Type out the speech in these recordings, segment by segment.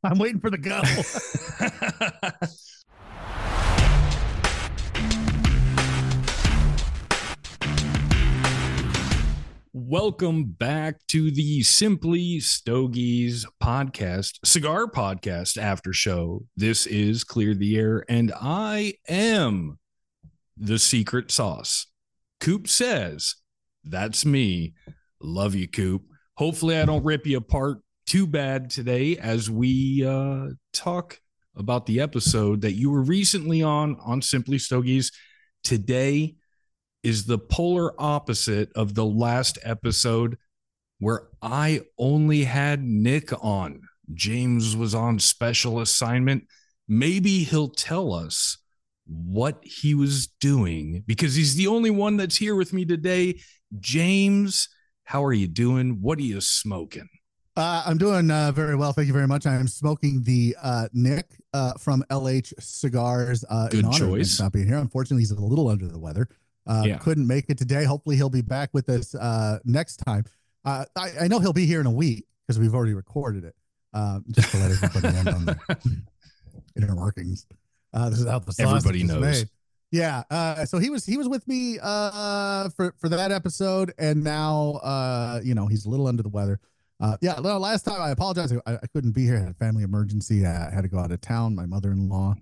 I'm waiting for the go. Welcome back to the Simply Stogies podcast, cigar podcast after show. This is Clear the Air, and I am the secret sauce. Coop says, that's me. Love you, Coop. Hopefully I don't rip you apart too bad today as we talk about the episode that you were recently on Simply Stogies. Today is the polar opposite of the last episode where I only had Nick on. James was on special assignment. Maybe he'll tell us what he was doing because he's the only one that's here with me today. James, how are you doing? What are you smoking? I'm doing very well. Thank you very much. I am smoking the Nick from LH Cigars. Good choice. Not being here. Unfortunately, he's a little under the weather. Couldn't make it today. Hopefully he'll be back with us next time. I know he'll be here in a week because we've already recorded it. Just to let everybody in on the inner workings. This is how the everybody knows. Made. Yeah. So he was with me for that episode, and now he's a little under the weather. Last time I apologize. I couldn't be here. I had a family emergency. I had to go out of town. My mother-in-law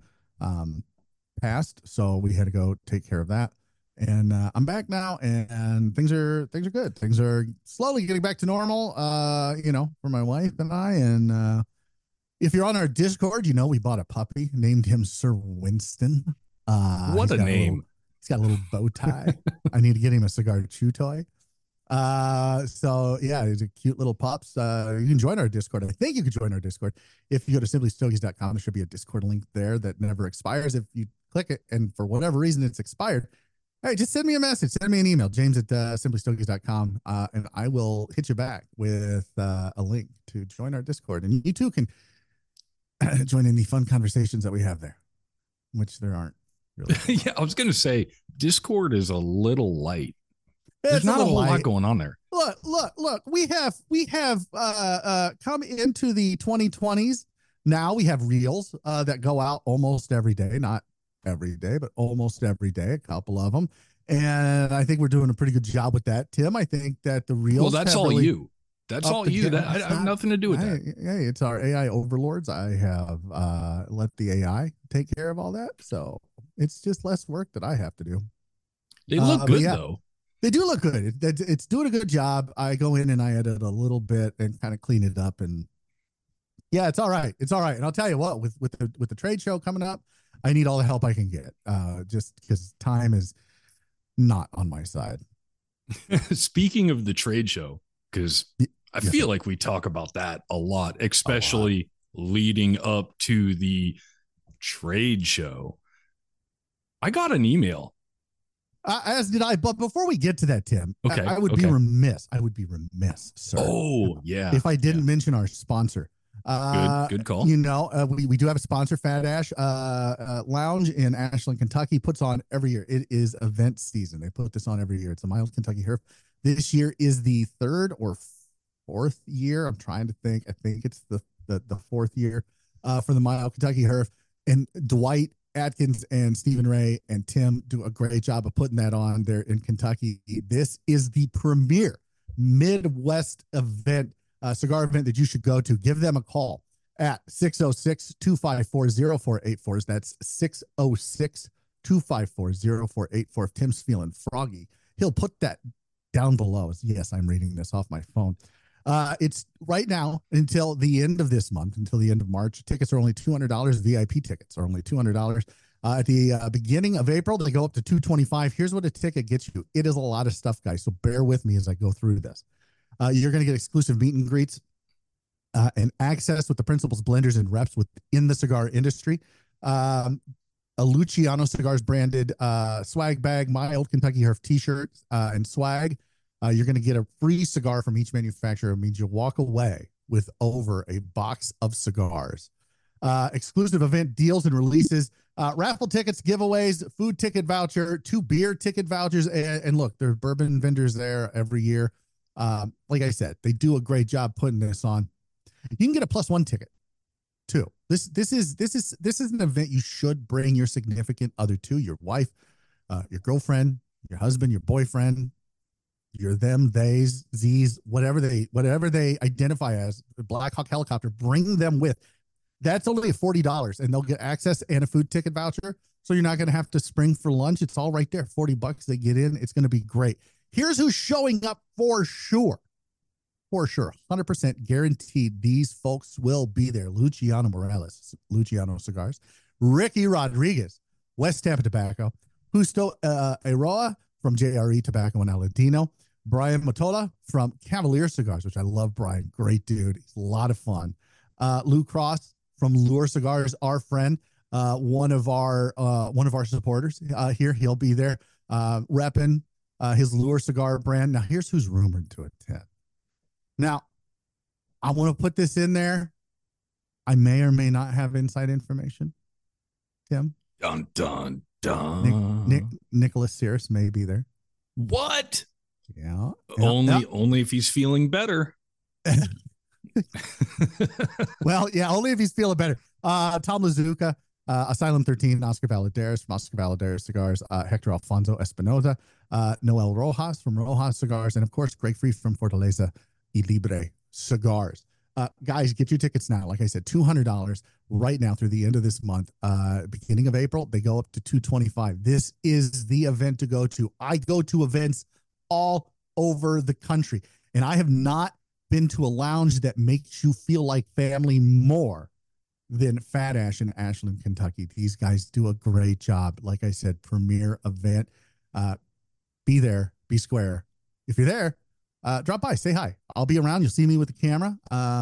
passed, so we had to go take care of that. And I'm back now, and things are good. Things are slowly getting back to normal, for my wife and I. And if you're on our Discord, we bought a puppy, named him Sir Winston. What a name. He's got a little bow tie. I need to get him a cigar chew toy. He's a cute little pups. You can join our Discord. I think you can join our Discord. If you go to simplystogies.com, there should be a Discord link there that never expires. If you click it and for whatever reason it's expired, hey, just send me a message. Send me an email, James at simplystogies.com, and I will hit you back with a link to join our Discord. And you too can join in the fun conversations that we have there, which there aren't really. Yeah, I was going to say, Discord is a little light. There's not a whole lot going on there. Look. We have come into the 2020s. Now we have reels that go out almost every day, not every day, but almost every day, a couple of them. And I think we're doing a pretty good job with that. Tim, I think that the reels. Well, that's all really you. That's all you. I have nothing to do with that. Hey, it's our AI overlords. I have let the AI take care of all that. So it's just less work that I have to do. They look good, though. They do look good. It's doing a good job. I go in and I edit a little bit and kind of clean it up. And yeah, it's all right. It's all right. And I'll tell you what, with the trade show coming up, I need all the help I can get, just because time is not on my side. Speaking of the trade show, because I feel like we talk about that a lot, especially leading up to the trade show. I got an email. As did I. But before we get to that, Tim, okay, I would be remiss. I would be remiss, sir. Oh, yeah. If I didn't mention our sponsor. Good call. We do have a sponsor, Fat Ash Lounge in Ashland, Kentucky, puts on every year. It is event season. They put this on every year. It's a Mild Kentucky Herf. This year is the third or fourth year. I'm trying to think. I think it's the fourth year for the Mild Kentucky Herf. And Dwight Atkins and Stephen Ray and Tim do a great job of putting that on there in Kentucky. This is the premier Midwest event. Cigar event that you should go to. Give them a call at 606-254-0484. That's 606-254-0484. If Tim's feeling froggy, he'll put that down below. Yes, I'm reading this off my phone. It's right now until the end of this month, until the end of March. Tickets are only $200. VIP tickets are only $200. At the beginning of April, they go up to $225. Here's what a ticket gets you. It is a lot of stuff, guys, so bear with me as I go through this. You're going to get exclusive meet and greets and access with the principals, blenders, and reps within the cigar industry. A Luciano Cigars branded swag bag, My Old Kentucky Herf t-shirt and swag. You're going to get a free cigar from each manufacturer. It means you'll walk away with over a box of cigars. Exclusive event deals and releases, raffle tickets, giveaways, food ticket voucher, 2 beer ticket vouchers. And look, there are bourbon vendors there every year. Like I said, they do a great job putting this on. You can get a +1 ticket too. This is an event you should bring your significant other to, your wife, your girlfriend, your husband, your boyfriend, your them, theys, z's, whatever they identify as, the Black Hawk helicopter. Bring them with. That's only $40, and they'll get access and a food ticket voucher. So you're not going to have to spring for lunch. It's all right there. $40 they get in. It's going to be great. Here's who's showing up for sure. For sure. 100% guaranteed these folks will be there. Luciano Morales, Luciano Cigars, Ricky Rodriguez, West Tampa Tobacco, Justo Aroa from JRE Tobacco and Aladino, Brian Matola from Cavalier Cigars, which I love Brian. Great dude. He's a lot of fun. Lou Cross from Lure Cigars, our friend, one of our supporters here. He'll be there repping his Lure cigar brand. Now, here's who's rumored to attend. Now, I want to put this in there. I may or may not have inside information. Tim? Dun, dun, dun. Nicholas Cirrus may be there. What? Yeah. Only if he's feeling better. Well, yeah, only if he's feeling better. Tom Lazuka, Asylum 13, Oscar Valadares from Oscar Valadares Cigars, Hector Alfonso Espinoza, Noel Rojas from Rojas Cigars, and of course, Greg Free from Fortaleza y Libre Cigars. Guys, get your tickets now. Like I said, $200 right now through the end of this month. Beginning of April, they go up to $225. This is the event to go to. I go to events all over the country, and I have not been to a lounge that makes you feel like family more than Fat Ash in Ashland, Kentucky. These guys do a great job. Like I said, premier event. Be there, be square. If you're there, drop by, say hi. I'll be around. You'll see me with the camera.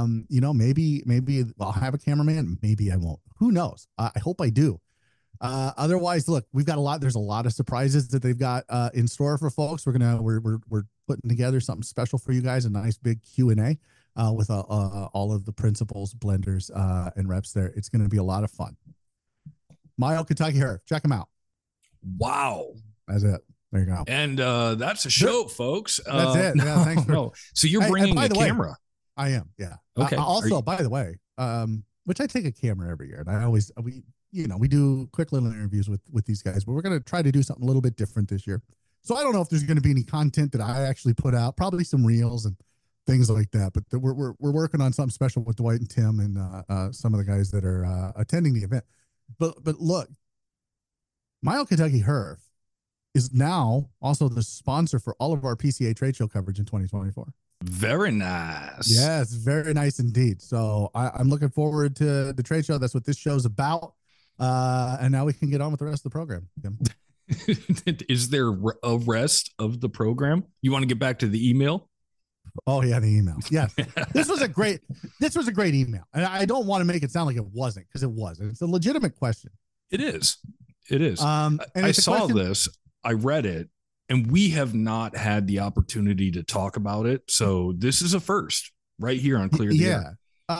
Maybe I'll have a cameraman. Maybe I won't. Who knows? I hope I do. Otherwise, look, we've got a lot. There's a lot of surprises that they've got in store for folks. We're putting together something special for you guys. A nice big Q&A with all of the principals, blenders, and reps there. It's going to be a lot of fun. Mile Kentucky Herb, check them out. Wow, that's it. There you go. And that's a show, folks. That's it. Yeah, thanks for. So you're bringing a camera. I am. Yeah. Okay. Also, by the way, which I take a camera every year, and I always we do quick little interviews with these guys, but we're going to try to do something a little bit different this year. So I don't know if there's going to be any content that I actually put out, probably some reels and things like that. But we're working on something special with Dwight and Tim and some of the guys that are attending the event. But look, Mile Kentucky Herb is now also the sponsor for all of our PCA trade show coverage in 2024. Very nice. Yes, very nice indeed. So I'm looking forward to the trade show. That's what this show's about. And now we can get on with the rest of the program. Is there a rest of the program? You want to get back to the email? Oh yeah, the email. Yes. This was a great email. And I don't want to make it sound like it wasn't, because it was. It's a legitimate question. It is. And I saw this. I read it, and we have not had the opportunity to talk about it. So this is a first right here on Clear the Air.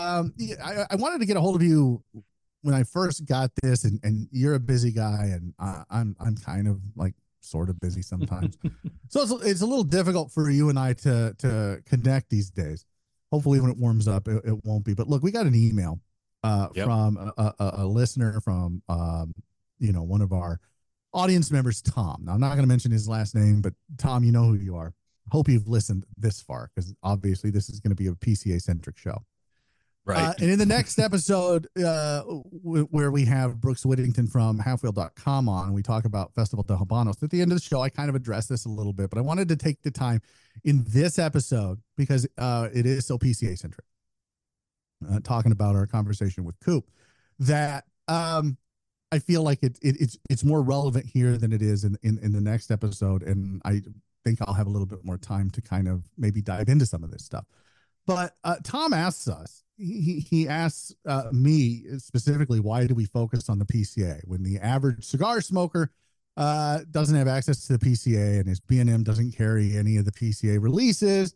I wanted to get a hold of you when I first got this, and you're a busy guy, and I'm kind of like sort of busy sometimes. So it's a little difficult for you and I to connect these days. Hopefully when it warms up, it won't be. But look, we got an email from a listener from one of our audience members, Tom. Now, I'm not going to mention his last name, but Tom, you know who you are. Hope you've listened this far, because obviously this is going to be a PCA centric show. Right. And in the next episode, where we have Brooks Whittington from halfwheel.com on, we talk about Festival de Habanos. At the end of the show, I kind of address this a little bit, but I wanted to take the time in this episode, because it is so PCA centric, talking about our conversation with Coop, that I feel like it's more relevant here than it is in the next episode. And I think I'll have a little bit more time to kind of maybe dive into some of this stuff. But Tom asks us, he asks me specifically, why do we focus on the PCA when the average cigar smoker doesn't have access to the PCA, and his B&M doesn't carry any of the PCA releases?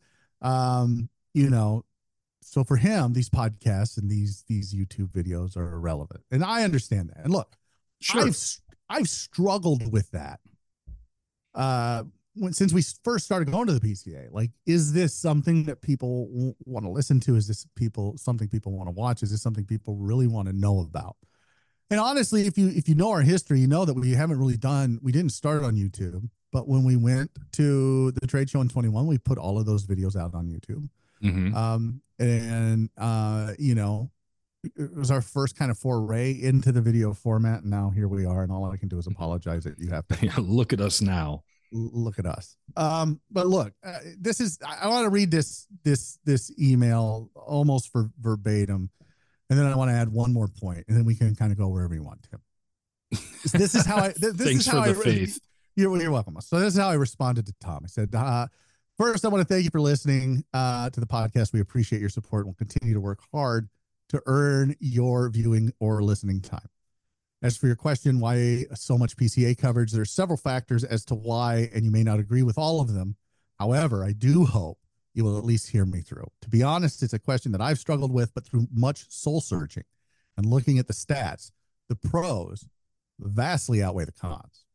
So for him, these podcasts and these YouTube videos are irrelevant. And I understand that. And look, sure, I've struggled with that. since we first started going to the PCA, like, is this something that people want to listen to? Is this something people want to watch? Is this something people really want to know about? And honestly, if you know our history, you know that we didn't start on YouTube, but when we went to the trade show in 21, we put all of those videos out on YouTube. It was our first kind of foray into the video format. And now here we are. And all I can do is apologize that you have to look at us now. Look at us. But look, I want to read this email almost for verbatim. And then I want to add one more point, and then we can kind of go wherever you want to. This is how I. Thanks for the faith. You're welcome. So this is how I responded to Tom. I said, first, I want to thank you for listening to the podcast. We appreciate your support. We'll continue to work hard to earn your viewing or listening time. As for your question, why so much PCA coverage, there are several factors as to why, and you may not agree with all of them. However, I do hope you will at least hear me through. To be honest, it's a question that I've struggled with, but through much soul searching and looking at the stats, the pros vastly outweigh the cons.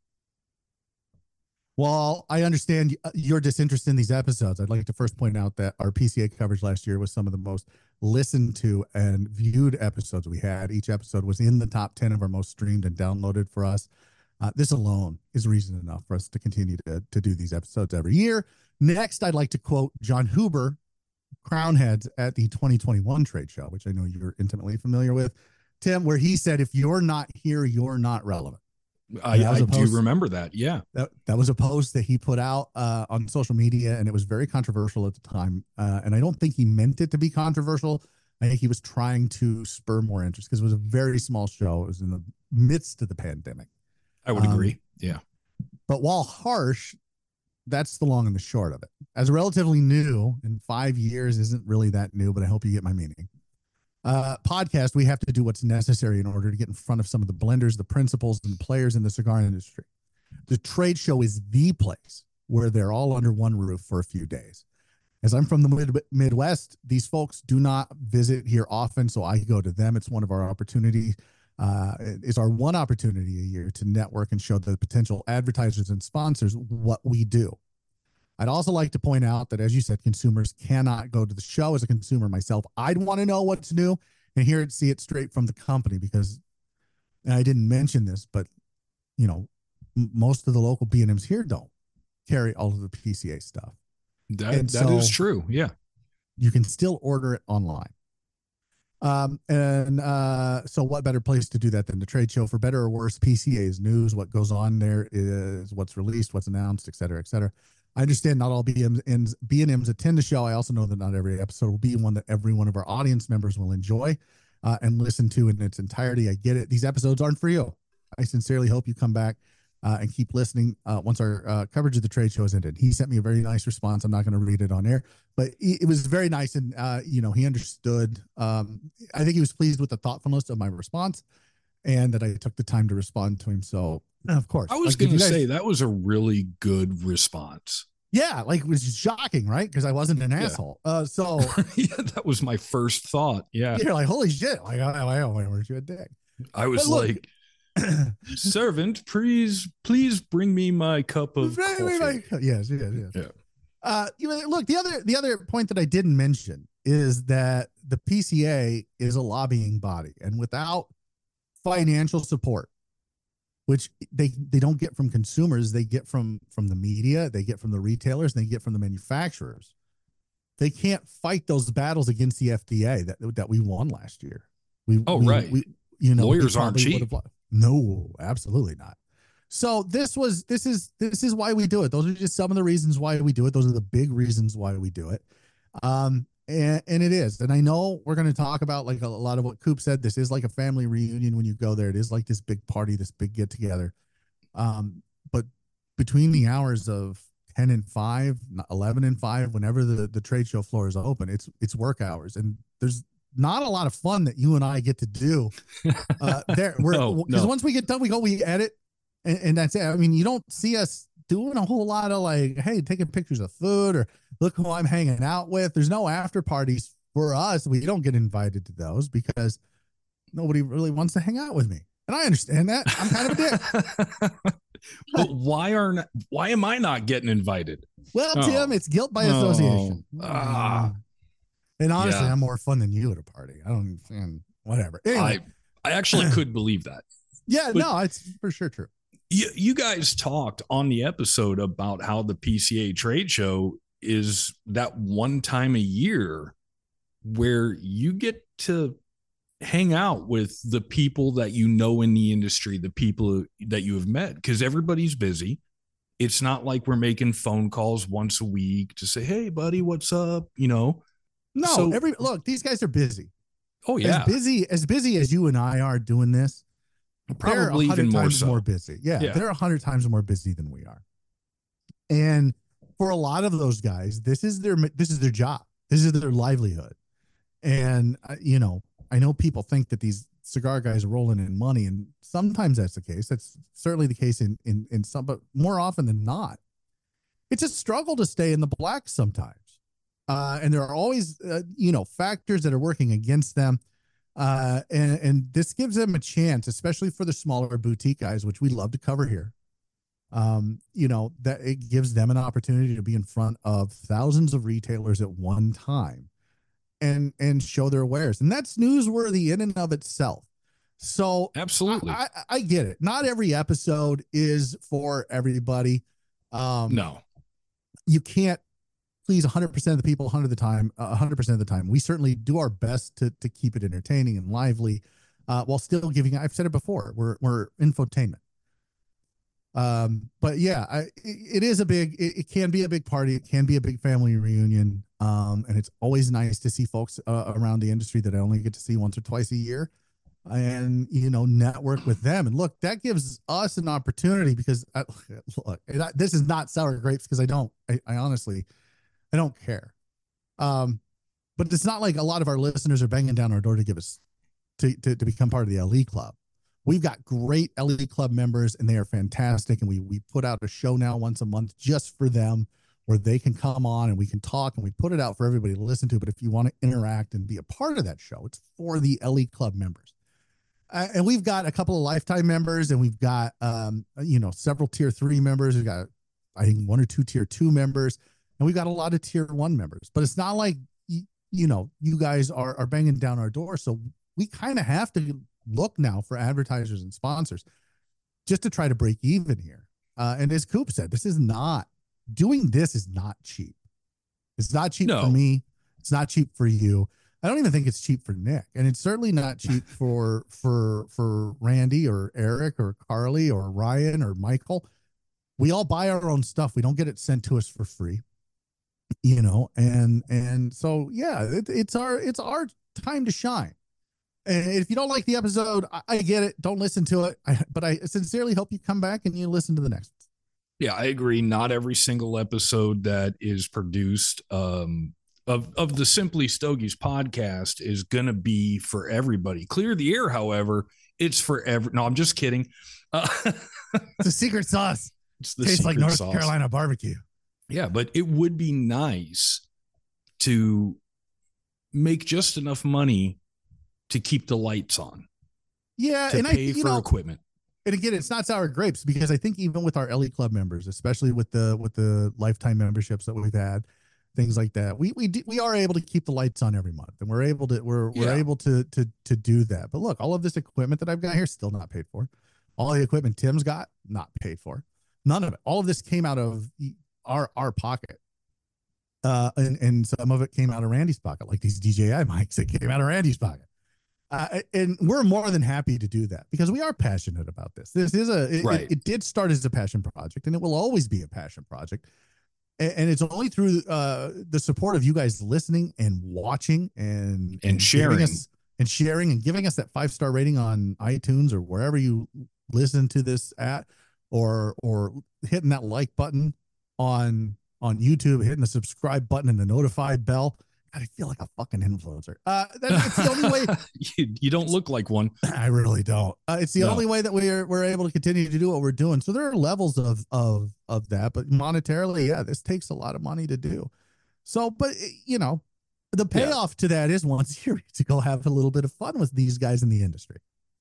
While I understand your disinterest in these episodes, I'd like to first point out that our PCA coverage last year was some of the most listened to and viewed episodes we had. Each episode was in the top 10 of our most streamed and downloaded for us. This alone is reason enough for us to continue to do these episodes every year. Next, I'd like to quote John Huber, Crown Heads at the 2021 trade show, which I know you're intimately familiar with, Tim, where he said, if you're not here, you're not relevant. I do remember that. Yeah. That was a post that he put out on social media, and it was very controversial at the time. And I don't think he meant it to be controversial. I think he was trying to spur more interest because it was a very small show. It was in the midst of the pandemic. I would agree. Yeah. But while harsh, that's the long and the short of it. As relatively new, and 5 years isn't really that new, but I hope you get my meaning. Podcast, we have to do what's necessary in order to get in front of some of the blenders, the principals, and the players in the cigar industry. The trade show is the place where they're all under one roof for a few days. As I'm from the Midwest, these folks do not visit here often, so I go to them. It's one of our opportunities. It's our one opportunity a year to network and show the potential advertisers and sponsors what we do. I'd also like to point out that, as you said, consumers cannot go to the show. As a consumer myself, I'd want to know what's new and see it straight from the company, because, and I didn't mention this, but most of the local B&Ms here don't carry all of the PCA stuff. That is true. Yeah. You can still order it online. So what better place to do that than the trade show? For better or worse, PCA is news. What goes on there is what's released, what's announced, et cetera, et cetera. I understand not all B&Ms attend the show. I also know that not every episode will be one that every one of our audience members will enjoy and listen to in its entirety. I get it. These episodes aren't for you. I sincerely hope you come back and keep listening once our coverage of the trade show has ended. He sent me a very nice response. I'm not going to read it on air, but it was very nice. And, he understood. I think he was pleased with the thoughtfulness of my response and that I took the time to respond to him. So, of course. I was going to say that was a really good response. Yeah, it was shocking, right? Because I wasn't an asshole. So yeah, that was my first thought. Yeah. You're like, holy shit. Weren't you a dick? I was like, servant, please bring me my cup of coffee. Yes. Yeah. Look, the other point that I didn't mention is that the PCA is a lobbying body, and without financial support, which they don't get from consumers, they get from the media, they get from the retailers, and they get from the manufacturers. They can't fight those battles against the FDA that we won last year. Lawyers aren't cheap. No, absolutely not. So this is why we do it. Those are just some of the reasons why we do it. Those are the big reasons why we do it. And it is. And I know we're going to talk about, like, a lot of what Coop said. This is like a family reunion when you go there. It is like this big party, this big get together. But between the hours of 10 and 5, 11 and 5, whenever the trade show floor is open, it's work hours. And there's not a lot of fun that you and I get to do there. Because once we get done, we edit, and that's it. I mean, you don't see us doing a whole lot of, like, hey, taking pictures of food or look who I'm hanging out with. There's no after parties for us. We don't get invited to those because nobody really wants to hang out with me. And I understand that. I'm kind of a dick. But why am I not getting invited? Well, Tim, it's guilt by association. And honestly, Yeah. I'm more fun than you at a party. I don't understand. Whatever. Anyway, I actually could believe that. yeah, But no, it's for sure true. you guys talked on the episode about how the PCA trade show is that one time a year where you get to hang out with the people that you know in the industry, the people that you have met, because everybody's busy. It's not like we're making phone calls once a week to say, hey, buddy, what's up? No, So- look, these guys are busy. Oh, yeah. As busy as you and I are doing this, Probably they're 100 even more times so. more busy. Yeah, Yeah. they're 100 times more busy than we are. And for a lot of those guys, this is their job. This is their livelihood. And I know people think that these cigar guys are rolling in money, and sometimes that's the case. That's certainly the case in some, but more often than not, it's a struggle to stay in the black sometimes. And there are always, factors that are working against them. And this gives them a chance, especially for the smaller boutique guys, which we love to cover here. That it gives them an opportunity to be in front of thousands of retailers at one time and show their wares. And that's newsworthy in and of itself. So Absolutely. I get it. Not every episode is for everybody. No. You can't please 100% of the people 100% of the time. We certainly do our best to keep it entertaining and lively, while still giving, I've said it before, we're infotainment. But yeah, it can be a big party. It can be a big family reunion. And it's always nice to see folks around the industry that I only get to see once or twice a year, and network with them. And look, that gives us an opportunity, because this is not sour grapes, because I honestly, I don't care. But it's not like a lot of our listeners are banging down our door to give us to become part of the LE Club. We've got great LE Club members, and they are fantastic. And we put out a show now once a month just for them, where they can come on and we can talk, and we put it out for everybody to listen to. But if you want to interact and be a part of that show, it's for the LE Club members. And we've got a couple of lifetime members, and we've got several tier 3 members. We've got, I think, 1 or 2 tier 2 members, and we've got a lot of tier 1 members. But it's not like you guys are banging down our door, so we kind of have to look now for advertisers and sponsors just to try to break even here. And as Coop said, doing this is not cheap. It's not cheap for me. It's not cheap for you. I don't even think it's cheap for Nick, and it's certainly not cheap for Randy or Eric or Carly or Ryan or Michael. We all buy our own stuff. We don't get it sent to us for free, and so yeah, it's our time to shine. And if you don't like the episode, I get it. Don't listen to it. But I sincerely hope you come back and you listen to the next one. Yeah, I agree. Not every single episode that is produced of the Simply Stogies podcast is going to be for everybody. Clear the Air, however, it's for no, I'm just kidding. It's a secret sauce. It's the Tastes like secret North sauce. Carolina barbecue. Yeah, but it would be nice to make just enough money to keep the lights on. Yeah, to pay for equipment. And again, it's not sour grapes, because I think even with our LE Club members, especially with the lifetime memberships that we've had, things like that, we are able to keep the lights on every month, and we're able to do that. But look, all of this equipment that I've got here is still not paid for. All the equipment Tim's got, not paid for. None of it. All of this came out of our pocket. And some of it came out of Randy's pocket, like these DJI mics that came out of Randy's pocket. And we're more than happy to do that, because we are passionate about this. This is it did start as a passion project, and it will always be a passion project. And it's only through the support of you guys listening and watching and sharing and giving us that 5-star rating on iTunes or wherever you listen to this at, or hitting that like button on YouTube, hitting the subscribe button and the notified bell. God, I feel like a fucking influencer. That's the only way. You don't look like one. I really don't. It's the only way that we're able to continue to do what we're doing. So there are levels of that, but monetarily, yeah, this takes a lot of money to do. So, but the payoff to that is once a year to go have a little bit of fun with these guys in the industry.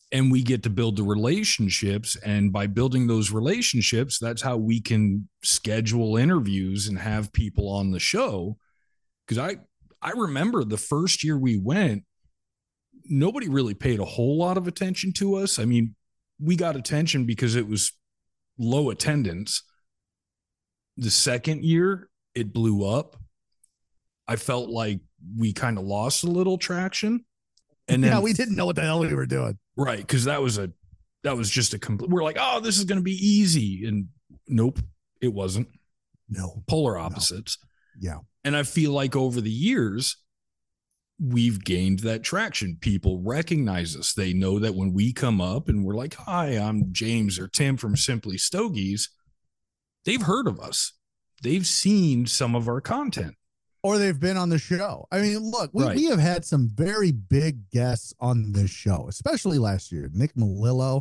and we get to build the relationships. And by building those relationships, that's how we can schedule interviews and have people on the show. Because I remember the first year we went, nobody really paid a whole lot of attention to us. I mean, we got attention because it was low attendance. The second year, it blew up. I felt like we kind of lost a little traction. And then we didn't know what the hell we were doing. Right. Because that was just a complete, we're like, oh, this is going to be easy. And nope, it wasn't. No. Polar opposites. No. Yeah. And I feel like over the years, we've gained that traction. People recognize us. They know that when we come up and we're like, hi, I'm James or Tim from Simply Stogies, they've heard of us. They've seen some of our content. Or they've been on the show. I mean, look, we have had some very big guests on this show, especially last year. Nick Melillo,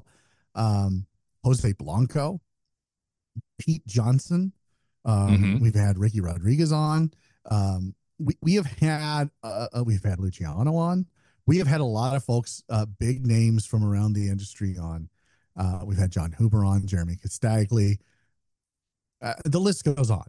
Jose Blanco, Pete Johnson. We've had Ricky Rodriguez on. We have had we've had Luciano on. We have had a lot of folks, big names from around the industry on. We've had John Huber on, Jeremy Castagli. The list goes on,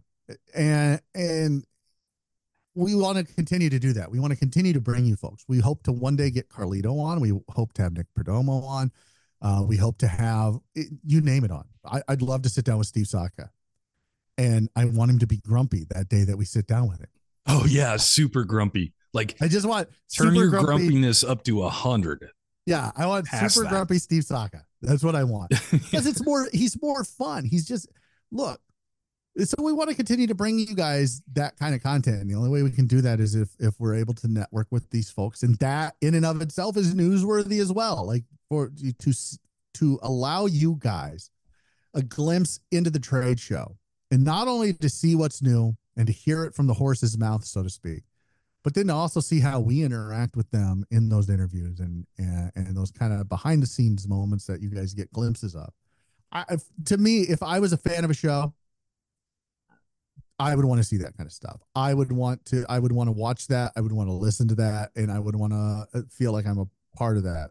and we want to continue to do that. We want to continue to bring you folks. We hope to one day get Carlito on. We hope to have Nick Perdomo on. We hope to have you name it on. I'd love to sit down with Steve Saka, and I want him to be grumpy that day that we sit down with him. Oh yeah, super grumpy. Like I just want turn your grumpiness up to 100. Yeah, I want super grumpy Steve Saka. That's what I want because he's more fun. He's just look. So we want to continue to bring you guys that kind of content. And the only way we can do that is if we're able to network with these folks, and that in and of itself is newsworthy as well. Like for you to allow you guys a glimpse into the trade show, and not only to see what's new and to hear it from the horse's mouth, so to speak, but then to also see how we interact with them in those interviews and those kind of behind the scenes moments that you guys get glimpses of. To me, if I was a fan of a show, I would want to see that kind of stuff. I would want to watch that. I would want to listen to that, and I would want to feel like I'm a part of that.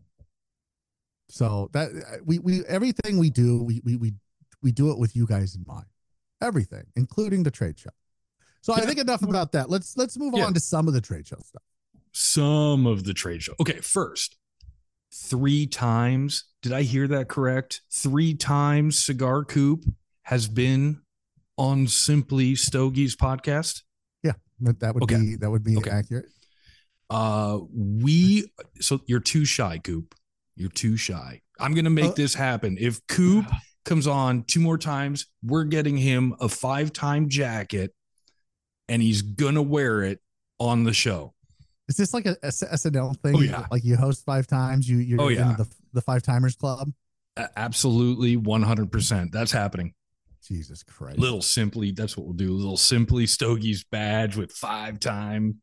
So that we everything we do, we do it with you guys in mind. Everything, including the trade show. So I think enough about that. Let's move on to some of the trade show stuff. Some of the trade show. Okay, first, 3 times. Did I hear that correct? 3 times Cigar Coop has been on Simply Stogies podcast. Yeah, that would be accurate. So you're too shy, Coop. You're too shy. I'm gonna make this happen. If Coop comes on 2 more times, we're getting him a 5-time jacket, and he's gonna wear it on the show. Is this like a SNL thing? Oh yeah, like you host 5 times. You're in the 5-timers club. Absolutely, 100%. That's happening. Jesus Christ. That's what we'll do. Little Simply Stogies badge with 5-time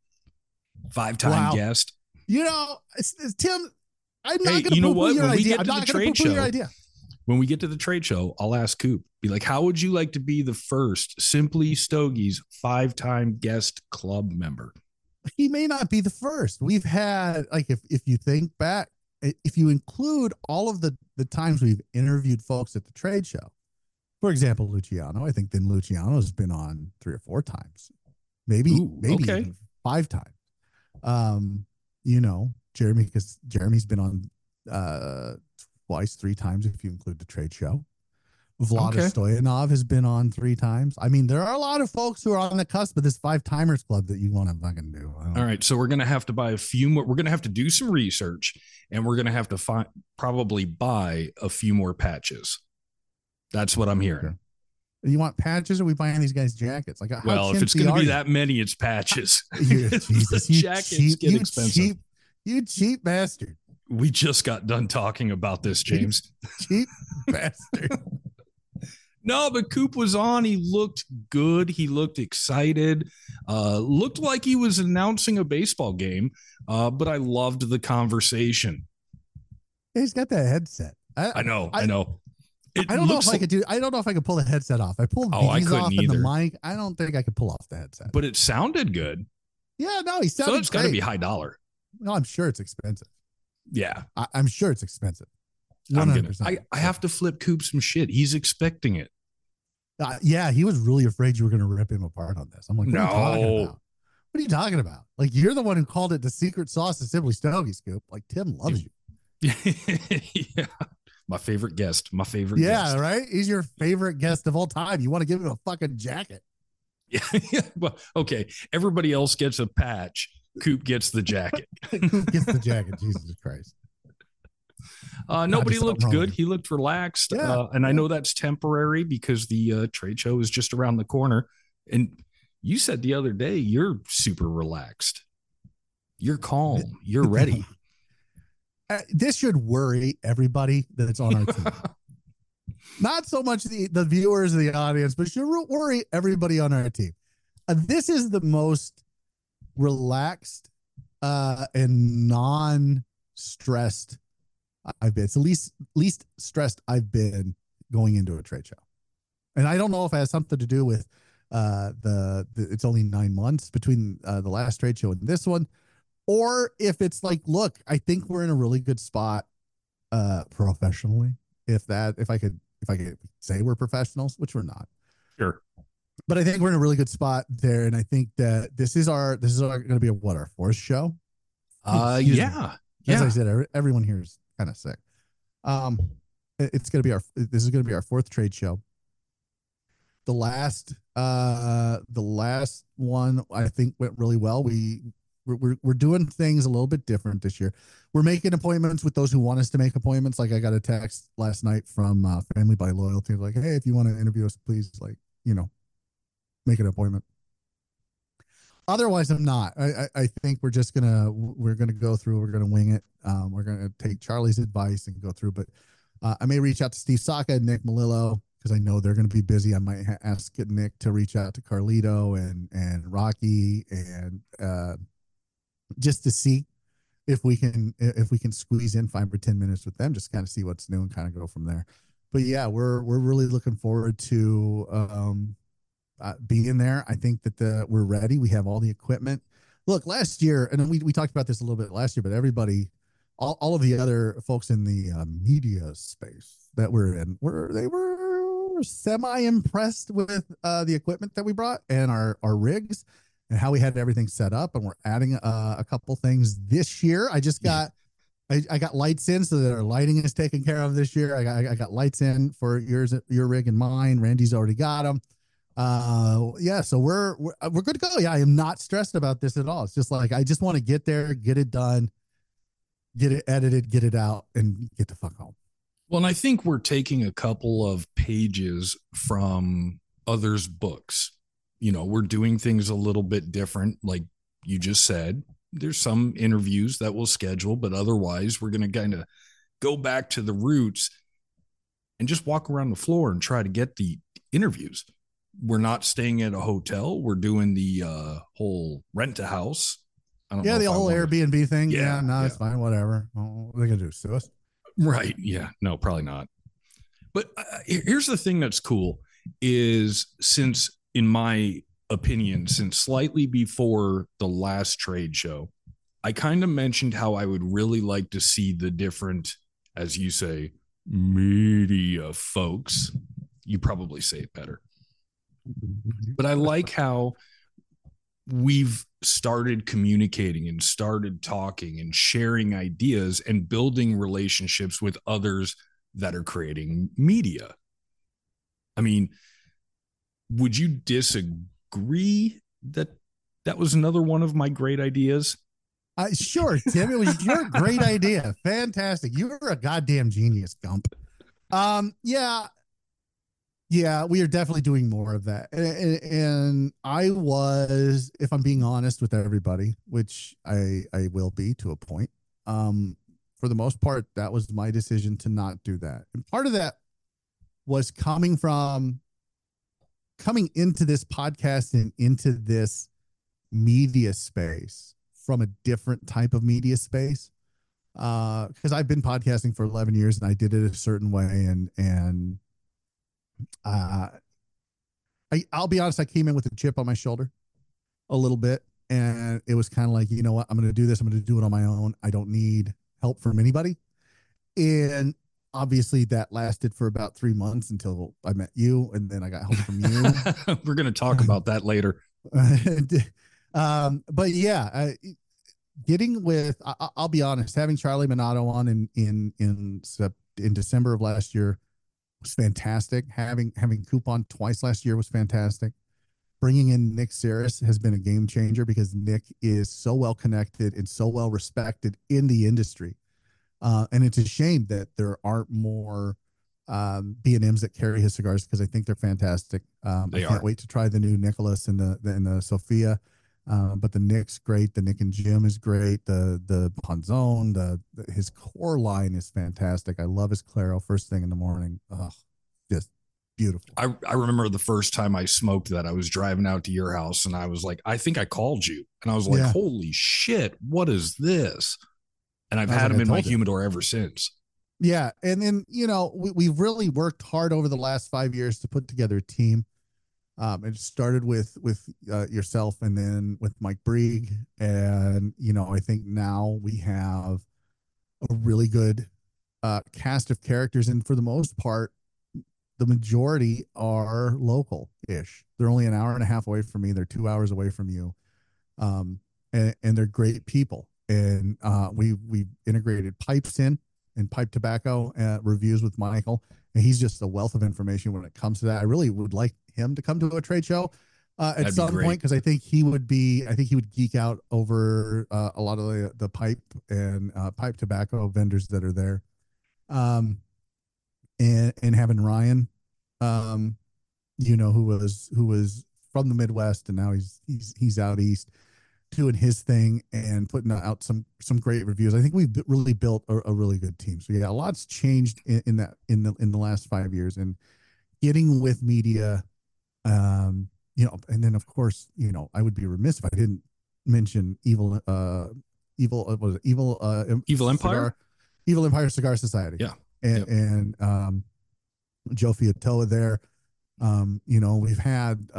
guest. You know, Tim, I'm not going to poo-poo your idea. I'm not going to poo-poo your idea. When we get to the trade show, I'll ask Coop, be like, how would you like to be the first Simply Stogies 5-time guest club member? He may not be the first. We've had, like, if you think back, if you include all of the times we've interviewed folks at the trade show, for example, Luciano, I think then Luciano's been on 3 or 4 times, maybe even 5 times. You know, Jeremy, because Jeremy's been on twice, 3 times if you include the trade show. Vlada Stoyanov has been on 3 times. I mean, there are a lot of folks who are on the cusp of this 5-timers club that you want to fucking do. All right, so we're gonna have to buy a few more. We're gonna have to do some research, and we're gonna have to probably buy a few more patches. That's what I'm hearing. Sure. You want patches, or are we buying these guys jackets? Like, well, if it's going to be that many, it's patches. Jesus, jackets get expensive. You cheap bastard. We just got done talking about this, James. Cheap bastard. No, but Coop was on. He looked good. He looked excited. Looked like he was announcing a baseball game. But I loved the conversation. He's got that headset. I know. I don't know if I could do. I don't know if I could pull the headset off. I pulled these off in the mic. I don't think I could pull off the headset. But it sounded good. Yeah, no, he sounded. So it's got to be high dollar. No, I'm sure it's expensive. Yeah. I'm sure it's expensive. I'm gonna 100%. I have to flip Coop some shit. He's expecting it. Yeah, he was really afraid you were going to rip him apart on this. I'm like, what are you talking No. about? What are you talking about? Like, you're the one who called it the secret sauce of Simply Stogie, Scoop. Like, Tim loves you. Yeah. My favorite guest. My favorite Yeah, guest. right? He's your favorite guest of all time. You want to give him a fucking jacket. Yeah. Well, okay. Everybody else gets a patch. Coop gets the jacket. Coop gets the jacket. Jesus Christ. Nobody looked good. He looked relaxed. Yeah, And I know that's temporary because the trade show is just around the corner. And you said the other day, you're super relaxed. You're calm. You're ready. This should worry everybody that's on our team. Not so much the viewers of the audience, but should worry everybody on our team. This is the most relaxed and non-stressed I've been. It's the least stressed I've been going into a trade show. And I don't know if it has something to do with it's only 9 months between the last trade show and this one, or if it's like, look, I think we're in a really good spot professionally. If I could say we're professionals, which we're not. Sure. But I think we're in a really good spot there, and I think that this is going to be our fourth show. Yeah. As I said, everyone here is kind of sick. This is going to be our fourth trade show. The last one I think went really well. We're doing things a little bit different this year. We're making appointments with those who want us to make appointments. Like, I got a text last night from Family by Loyalty, like, hey, if you want to interview us, please, like, make an appointment. Otherwise, I'm not. I think we're gonna go through. We're gonna wing it. We're gonna take Charlie's advice and go through. But I may reach out to Steve Saka and Nick Melillo because I know they're gonna be busy. I might ask Nick to reach out to Carlito and Rocky and just to see if we can squeeze in 5 or 10 minutes with them, just kind of see what's new and kind of go from there. But yeah, we're really looking forward to being there. I think that we're ready. We have all the equipment. Look, last year, and we talked about this a little bit last year, but everybody, all of the other folks in the media space that we're in, they were semi-impressed with the equipment that we brought and our rigs and how we had everything set up. And we're adding a couple things this year. I just got I got lights in, so that our lighting is taken care of this year. I got lights in for your rig and mine. Randy's already got them. Yeah, so we're good to go. Yeah, I am not stressed about this at all. It's just like, I just want to get there, get it done, get it edited, get it out, and get the fuck home. Well, and I think we're taking a couple of pages from others' books. We're doing things a little bit different. Like you just said, there's some interviews that we'll schedule, but otherwise we're going to kind of go back to the roots and just walk around the floor and try to get the interviews. We're not staying at a hotel. We're doing the whole rent a house. Yeah, the whole Airbnb thing. Yeah, no, it's fine. Whatever. What are they going to do? Sue us? Right. Yeah. No, probably not. But here's the thing that's cool is, since, in my opinion, since slightly before the last trade show, I kind of mentioned how I would really like to see the different, as you say, media folks. You probably say it better. But I like how we've started communicating and started talking and sharing ideas and building relationships with others that are creating media. I mean, would you disagree that that was another one of my great ideas? Sure, Tim. It was your great idea. Fantastic. You're a goddamn genius, Gump. Yeah, we are definitely doing more of that. And I was, if I'm being honest with everybody, which I will be to a point, for the most part, that was my decision to not do that. And part of that was coming into this podcast and into this media space from a different type of media space. Because I've been podcasting for 11 years and I did it a certain way. And I'll be honest, I came in with a chip on my shoulder a little bit, and it was kind of like, you know what, I'm going to do this. I'm going to do it on my own. I don't need help from anybody. And obviously that lasted for about 3 months until I met you, and then I got help from you. We're going to talk about that later. But yeah, getting with, I'll be honest, having Charlie Minato on in December of last year was fantastic. Having Coop on twice last year was fantastic. Bringing in Nick Saris has been a game changer because Nick is so well connected and so well respected in the industry. And it's a shame that there aren't more B&Ms that carry his cigars, because I think they're fantastic. I can't wait to try the new Nicholas and the Sophia. But the Nick's great. The Nick and Jim is great. The Ponzone, his core line is fantastic. I love his Claro first thing in the morning. Just beautiful. I remember the first time I smoked that, I was driving out to your house and I was like, I think I called you. And I was like, holy shit, what is this? And I've had them in my humidor ever since. Yeah. And then, we've really worked hard over the last 5 years to put together a team. It started with yourself, and then with Mike Brieg. And, I think now we have a really good cast of characters. And for the most part, the majority are local-ish. They're only an hour and a half away from me. They're 2 hours away from you. And they're great people. And we've integrated pipes in and pipe tobacco reviews with Michael. And he's just a wealth of information when it comes to that. I really would like him to come to a trade show at some point, because I think he would geek out over a lot of the pipe and pipe tobacco vendors that are there. And having Ryan, who was from the Midwest, and now he's out east doing his thing and putting out some great reviews. I think we've really built a really good team. So yeah, a lot's changed in the last 5 years, and getting with media, and then of course, I would be remiss if I didn't mention Evil Empire Cigar Society. Yeah. And Joe Fiatoa there. We've had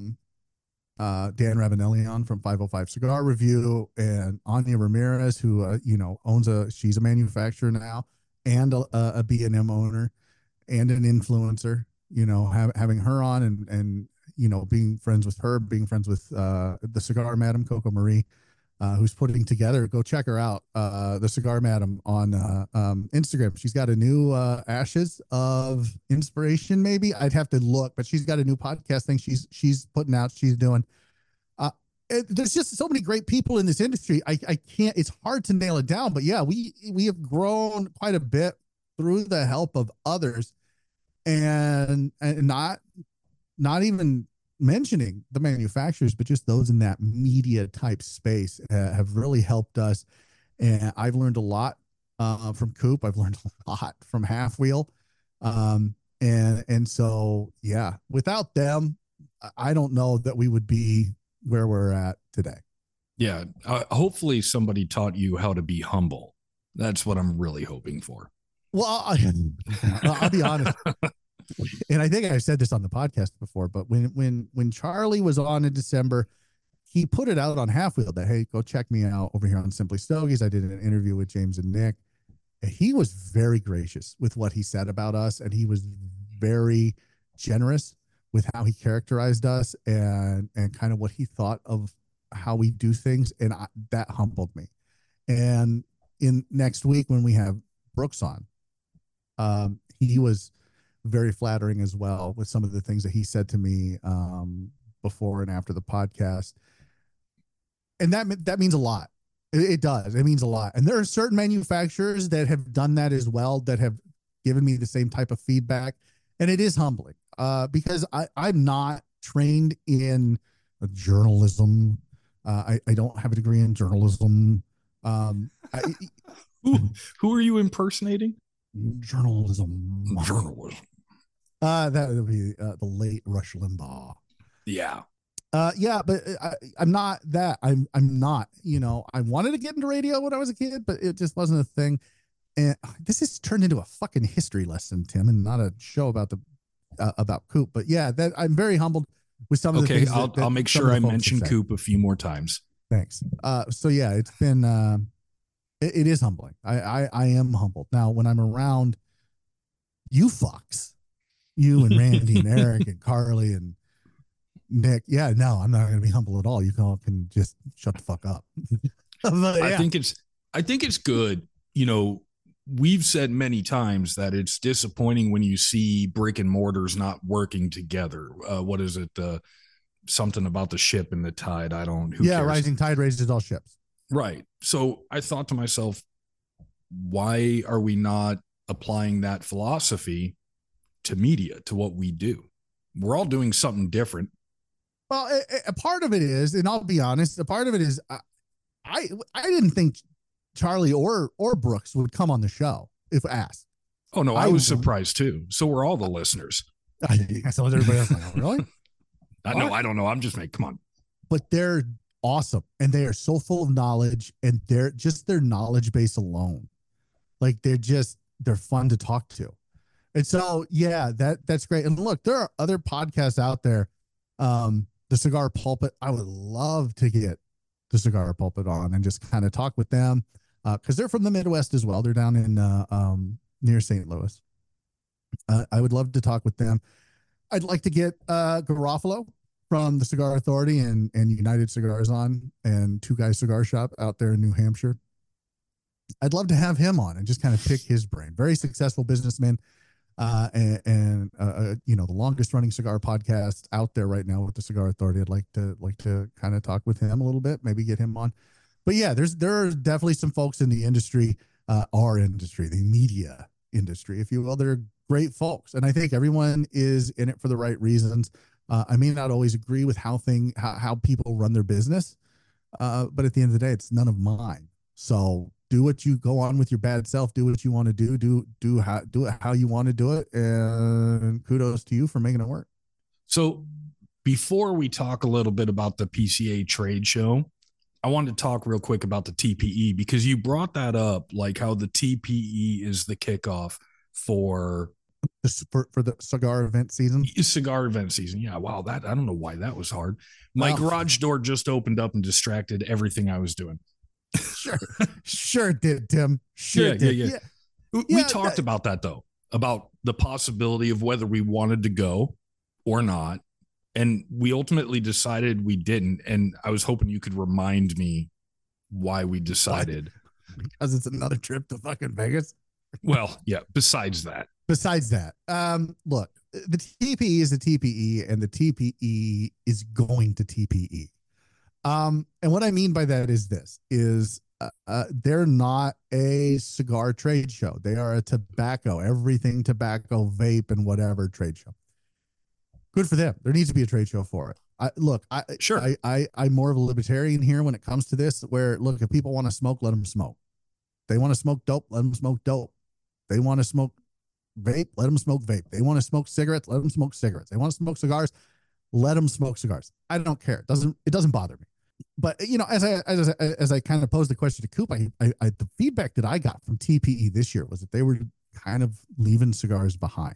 Dan Ravanelli on from 505 Cigar Review, and Anya Ramirez, who she's a manufacturer now, and a B&M owner and an influencer. Having her on, and being friends with her, being friends with the Cigar Madam Coco Marie, who's putting together. Go check her out, the Cigar Madam on Instagram. She's got a new Ashes of Inspiration, maybe. I'd have to look, but she's got a new podcast thing she's putting out. She's doing. There's just so many great people in this industry. I can't. It's hard to nail it down, but yeah, we have grown quite a bit through the help of others, and not even mentioning the manufacturers, but just those in that media type space have really helped us. And I've learned a lot from Coop. I've learned a lot from Half Wheel. And so, yeah, without them, I don't know that we would be where we're at today. Yeah. Hopefully somebody taught you how to be humble. That's what I'm really hoping for. Well, I'll be honest. And I think I said this on the podcast before, but when Charlie was on in December, he put it out on Half Wheel that, hey, go check me out over here on Simply Stogies. I did an interview with James and Nick. And he was very gracious with what he said about us, and he was very generous with how he characterized us and kind of what he thought of how we do things, and that humbled me. And in next week when we have Brooks on, he was very flattering as well with some of the things that he said to me before and after the podcast. And that means a lot. It does. It means a lot. And there are certain manufacturers that have done that as well, that have given me the same type of feedback. And it is humbling because I'm not trained in journalism. I don't have a degree in journalism. Who are you impersonating? Journalism. That would be the late Rush Limbaugh. Yeah. Yeah, but I'm not that. I'm not. I wanted to get into radio when I was a kid, but it just wasn't a thing. And this has turned into a fucking history lesson, Tim, and not a show about about Coop. But yeah, that I'm very humbled with some of the things. Okay, I'll make sure I mention Coop a few more times. Thanks. So yeah, it's been It is humbling. I am humbled. Now, when I'm around you fucks, you and Randy and Eric and Carly and Nick, yeah, no, I'm not going to be humble at all. You all can just shut the fuck up. But, I yeah. think it's good. You know, we've said many times that it's disappointing when you see brick and mortars not working together. What is it? Something about the ship and the tide. I don't. Who cares? Rising tide raises all ships. Right. So I thought to myself, why are we not applying that philosophy to media, to what we do? We're all doing something different. Well, a part of it is, and I'll be honest, a part of it is, I didn't think Charlie or Brooks would come on the show if asked. Oh no, I was surprised too. So were all the listeners. So was everybody else like, oh, really? No, I don't know. I'm just making. Come on. But they're awesome, and they are so full of knowledge, and they're just their knowledge base alone. Like they're fun to talk to, and so yeah, that's great. And look, there are other podcasts out there. The Cigar Pulpit. I would love to get the Cigar Pulpit on and just kind of talk with them because they're from the Midwest as well. They're down in near St. Louis. I would love to talk with them. I'd like to get Garofalo from the Cigar Authority and United Cigars on, and Two Guys Cigar Shop out there in New Hampshire. I'd love to have him on and just kind of pick his brain. Very successful businessman. You know, the longest running cigar podcast out there right now with the Cigar Authority. I'd like to kind of talk with him a little bit, maybe get him on. But yeah, there are definitely some folks in the industry, our industry, the media industry, if you will. They're great folks, and I think everyone is in it for the right reasons. I may not always agree with how people run their business, but at the end of the day, it's none of mine. So do what you go on with your bad self. Do what you want to do. Do it how you want to do it. And kudos to you for making it work. So before we talk a little bit about the PCA trade show, I wanted to talk real quick about the TPE because you brought that up, like how the TPE is the kickoff for the cigar event season. Yeah. Wow. I don't know why that was hard. My garage door just opened up and distracted everything I was doing. Sure it did, Tim. Yeah. We talked about that though, about the possibility of whether we wanted to go or not. And we ultimately decided we didn't. And I was hoping you could remind me why we decided. Because it's another trip to fucking Vegas. Well, yeah. Besides that, look, the TPE is the TPE, and the TPE is going to TPE. And what I mean by that is they're not a cigar trade show. They are a tobacco, everything tobacco, vape, and whatever trade show. Good for them. There needs to be a trade show for it. I'm more of a libertarian here when it comes to this, where, look, if people want to smoke, let them smoke. They want to smoke dope, let them smoke dope. They want to smoke vape, let them smoke vape. They want to smoke cigarettes, let them smoke cigarettes. They want to smoke cigars, let them smoke cigars. I don't care. It doesn't bother me. But you know, as I kind of posed the question to Coop, the feedback that I got from TPE this year was that they were kind of leaving cigars behind,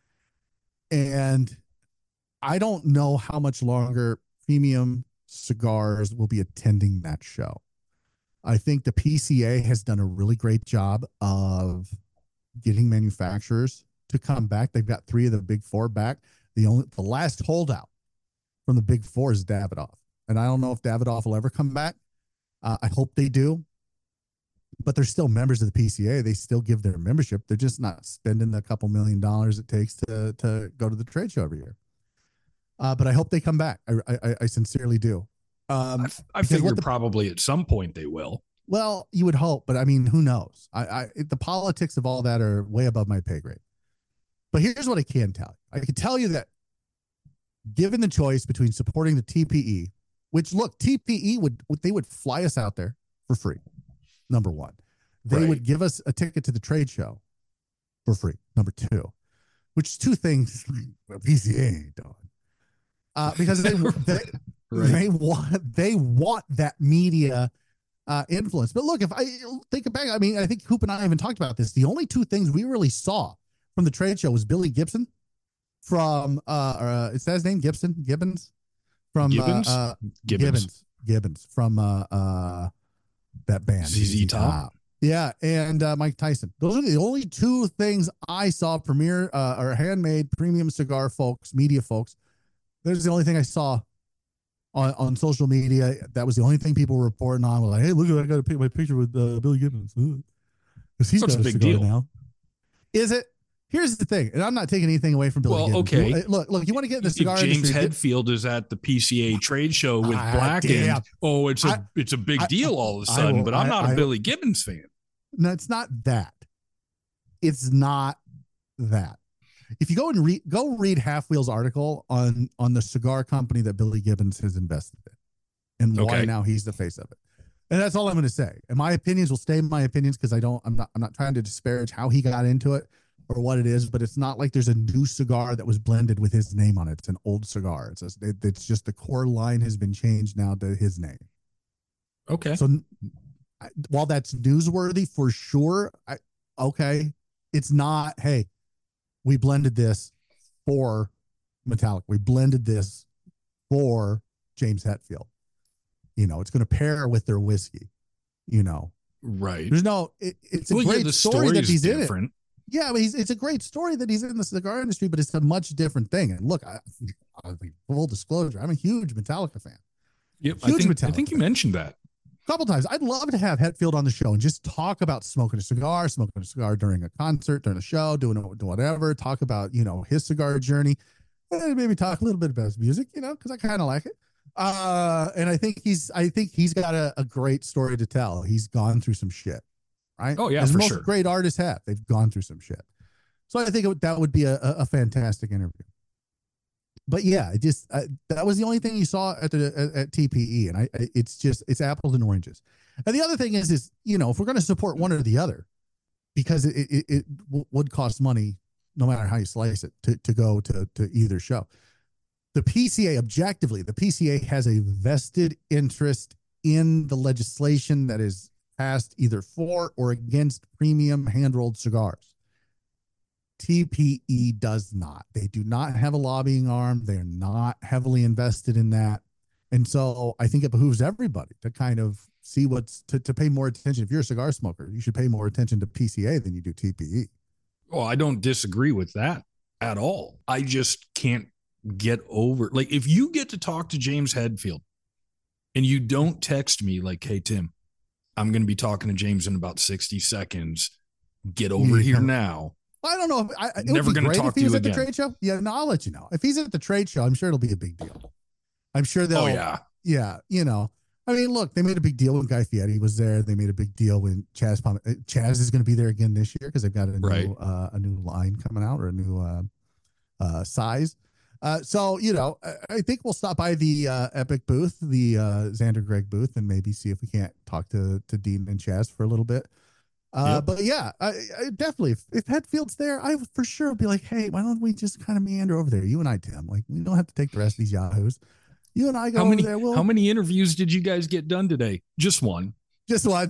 and I don't know how much longer premium cigars will be attending that show. I think the PCA has done a really great job of getting manufacturers to come back. They've got 3 of the big 4 back. The last holdout from the big 4 is Davidoff. And I don't know if Davidoff will ever come back. I hope they do. But they're still members of the PCA. They still give their membership. They're just not spending the couple $1 million it takes to go to the trade show every year. But I hope they come back. I sincerely do. I figure probably at some point they will. Well, you would hope, but I mean, who knows? The politics of all that are way above my pay grade. But here's what I can tell you. I can tell you that given the choice between supporting the TPE, which, look, TPE would fly us out there for free. Number one, they would give us a ticket to the trade show for free. Number two, which is 2 things PCA ain't doing. Because they want that media influence. But look, if I think back, I mean, I think Coop and I even talked about this. The only 2 things we really saw from the trade show was Billy Gibson from is that his name? Gibbons from Gibbons from that band ZZ Top. Yeah, and Mike Tyson. Those are the only two things I saw. Premier or handmade premium cigar folks, media folks. There's the only thing I saw on social media. That was the only thing people were reporting on. Was like, hey, look at, I got my picture with Billy Gibbons because he's That's got a a big cigar deal. now. Is it? Here's the thing, and I'm not taking anything away from Billy Well, Gibbons. okay. Look. You want to get in the cigar if James industry? Hetfield is at the PCA trade show with Blackened, damn. it's a big deal all of a I sudden. will- But I'm not a I- Billy Gibbons fan. No, it's not that. It's not that. If you go and read Half Wheel's article on the cigar company that Billy Gibbons has invested in and why Okay. now he's the face of it. And that's all I'm going to say. And my opinions will stay my opinions because I'm not trying to disparage how he got into it or what it is, but it's not like there's a new cigar that was blended with his name on it. It's an old cigar. It's just the core line has been changed now to his name. Okay. So while that's newsworthy for sure, okay, it's not, hey, we blended this for Metallic. We blended this for James Hetfield. It's going to pair with their whiskey. Right. There's no. It's a great story that he's different. In it. Yeah, but it's a great story that he's in the cigar industry, but it's a much different thing. And look, full disclosure, I'm a huge Metallica fan. Yep, I think you mentioned that a couple times. I'd love to have Hetfield on the show and just talk about smoking a cigar during a concert, during a show, doing whatever. Talk about his cigar journey, and maybe talk a little bit about his music, because I kind of like it. And I think he's got a great story to tell. He's gone through some shit, right? Oh yeah, as for most sure. Great artists have. They've gone through some shit. So I think that would be a fantastic interview. But yeah, that was the only thing you saw at TPE, and it's apples and oranges. And the other thing is if we're going to support one or the other, because it would cost money no matter how you slice it to go to either show. The PCA has a vested interest in the legislation that is passed either for or against premium hand-rolled cigars. TPE does not. They do not have a lobbying arm. They're not heavily invested in that. And so I think it behooves everybody to kind of see to pay more attention. If you're a cigar smoker, you should pay more attention to PCA than you do TPE. Well, I don't disagree with that at all. I just can't get over, like, if you get to talk to James Hetfield and you don't text me like, hey, Tim, I'm going to be talking to James in about 60 seconds. Get over here now. I don't know. It Never going to talk to you again. At the trade show. Yeah, no, I'll let you know. If he's at the trade show, I'm sure it'll be a big deal. I'm sure they'll. Oh yeah. Yeah. I mean, look, they made a big deal when Guy Fieri was there. They made a big deal when Chaz is going to be there again this year because they've got a new line coming out or a new size. So I think we'll stop by the Epic booth, the Xander Gregg booth, and maybe see if we can't talk to Dean and Chaz for a little bit. Yep. But yeah, I definitely, if Hetfield's there, I would for sure be like, hey, why don't we just kind of meander over there? You and I, Tim, like, we don't have to take the rest of these yahoos. You and I go over there. How many interviews did you guys get done today? Just one. Just one.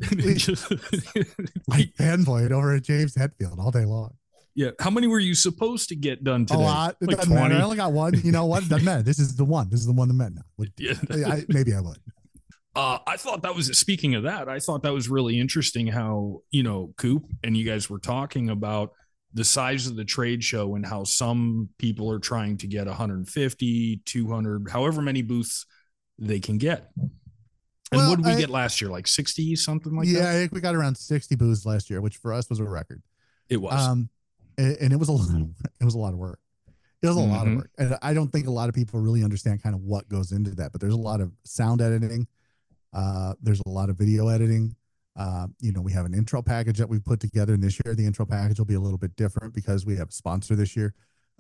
I fanboyed over at James Hetfield all day long. Yeah. How many were you supposed to get done today? A lot. Like 20. Matter. I only got one. You know what? It doesn't matter. This is the one. This is the one that meant now. Yeah. Maybe I would. I thought that was, speaking of that, I thought that was really interesting how, Coop and you guys were talking about the size of the trade show and how some people are trying to get 150, 200, however many booths they can get. And what did we get last year? Like 60, something like that? Yeah, I think we got around 60 booths last year, which for us was a record. It was. And it was a lot of work. It was a lot of work. And I don't think a lot of people really understand kind of what goes into that, but there's a lot of sound editing. There's a lot of video editing. We have an intro package that we've put together, and this year the intro package will be a little bit different because we have a sponsor this year.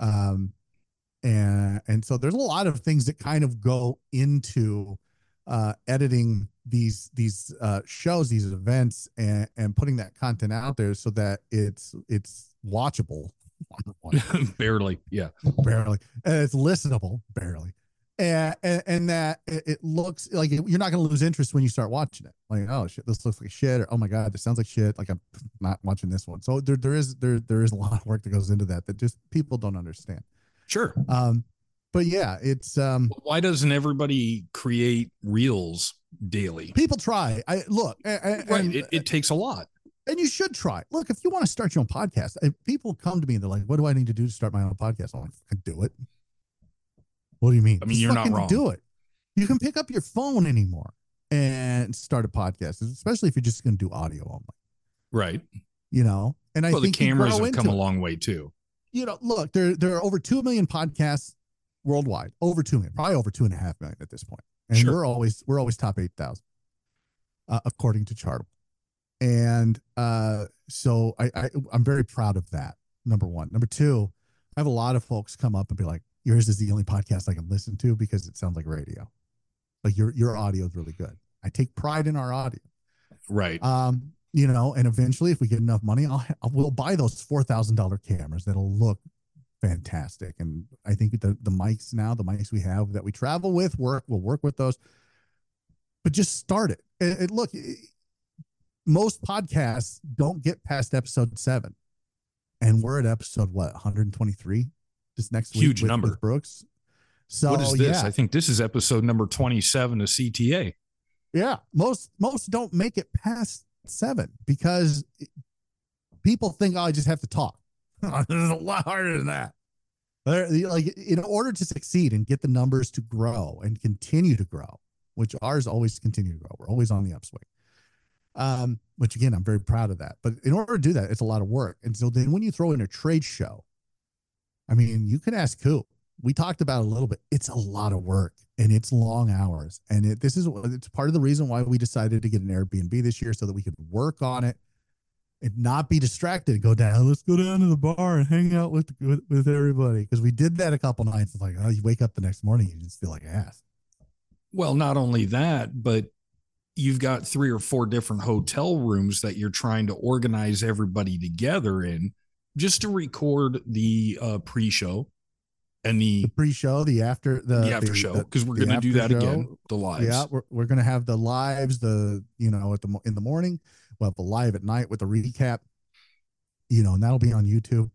And so there's a lot of things that kind of go into editing these shows, these events, and putting that content out there so that it's watchable. Barely. Yeah. Barely. And it's listenable. Barely. And that it looks like you're not going to lose interest when you start watching it. Like, oh shit, this looks like shit, or oh my god, this sounds like shit. Like, I'm not watching this one. So there is a lot of work that goes into that just people don't understand. Sure. But yeah, it's why doesn't everybody create reels daily? People try. It takes a lot. And you should try. Look, if you want to start your own podcast, if people come to me and they're like, what do I need to do to start my own podcast? I'm like, I do it. What do you mean? I mean, you're not wrong. Do it. You can pick up your phone anymore and start a podcast, especially if you're just going to do audio only. Right. And I think the cameras have come a long way too. Look, there are over 2 million podcasts worldwide, over 2 million, probably over 2.5 million at this point. And sure. we're always top 8,000, according to Chartable. And so I'm very proud of that. Number one. Number two, I have a lot of folks come up and be like, yours is the only podcast I can listen to because it sounds like radio. Like your audio is really good. I take pride in our audio. Right. And eventually if we get enough money, we'll buy those $4,000 cameras that'll look fantastic. And I think the mics we have that we travel with we'll work with those, but just start it. Look, most podcasts don't get past episode 7, and we're at episode 123 this next week. Huge number with Brooks. So what is this? I think this is episode number 27 of CTA. Yeah. Most don't make it past 7 because people think, I just have to talk. It's a lot harder than that. Like, in order to succeed and get the numbers to grow and continue to grow, which ours always continue to grow. We're always on the upswing. Which again, I'm very proud of that. But in order to do that, it's a lot of work. And so then when you throw in a trade show, I mean, you can ask Coop. We talked about it a little bit. It's a lot of work and it's long hours. And it's part of the reason why we decided to get an Airbnb this year so that we could work on it and not be distracted and go down. Let's go down to the bar and hang out with everybody. Because we did that a couple nights. It's like, you wake up the next morning, you just feel like ass. Well, not only that, but you've got 3 or 4 different hotel rooms that you're trying to organize everybody together in just to record the pre-show and the pre-show, the after show, because we're going to do that again. The lives. Yeah, we're going to have the lives. In the morning, we'll have the live at night with a recap. And that'll be on YouTube.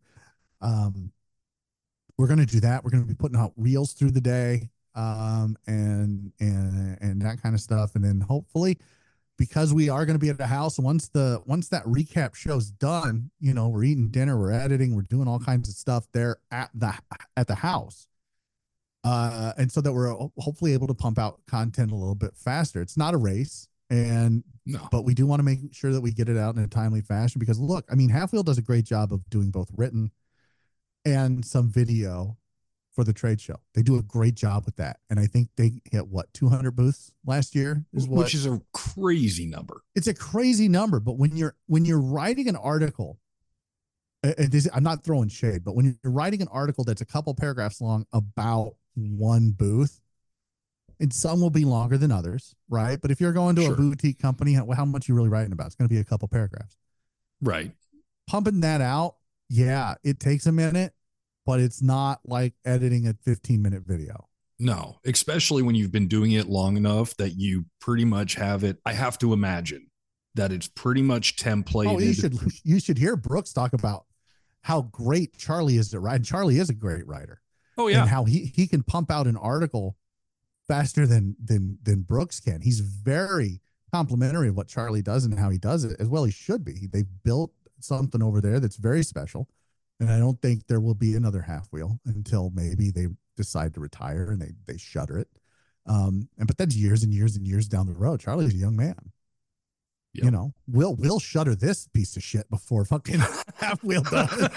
We're going to do that. We're going to be putting out reels through the day. And that kind of stuff. And then hopefully, because we are going to be at the house, once that recap show's done, we're eating dinner, we're editing, we're doing all kinds of stuff there at the house. And so that we're hopefully able to pump out content a little bit faster. It's not a race, but we do want to make sure that we get it out in a timely fashion because look, I mean, Half Wheel does a great job of doing both written and some video for the trade show. They do a great job with that. And I think they hit 200 booths last year which is a crazy number. It's a crazy number, but when you're writing an article, I'm not throwing shade, but when you're writing an article that's a couple paragraphs long about one booth, and some will be longer than others, right? But if you're going to a boutique company, how much are you really writing about? It's going to be a couple paragraphs. Right. Pumping that out, yeah, it takes a minute, but it's not like editing a 15-minute video. No, especially when you've been doing it long enough that you pretty much have it. I have to imagine that it's pretty much templated. Oh, you should hear Brooks talk about how great Charlie is at writing. Charlie is a great writer. Oh, yeah. And how he can pump out an article faster than Brooks can. He's very complimentary of what Charlie does and how he does it, as well he should be. They've built something over there that's very special. And I don't think there will be another Half Wheel until maybe they decide to retire and they shutter it. But that's years and years and years down the road. Charlie's a young man. Yep. We'll shutter this piece of shit before fucking Half Wheel does.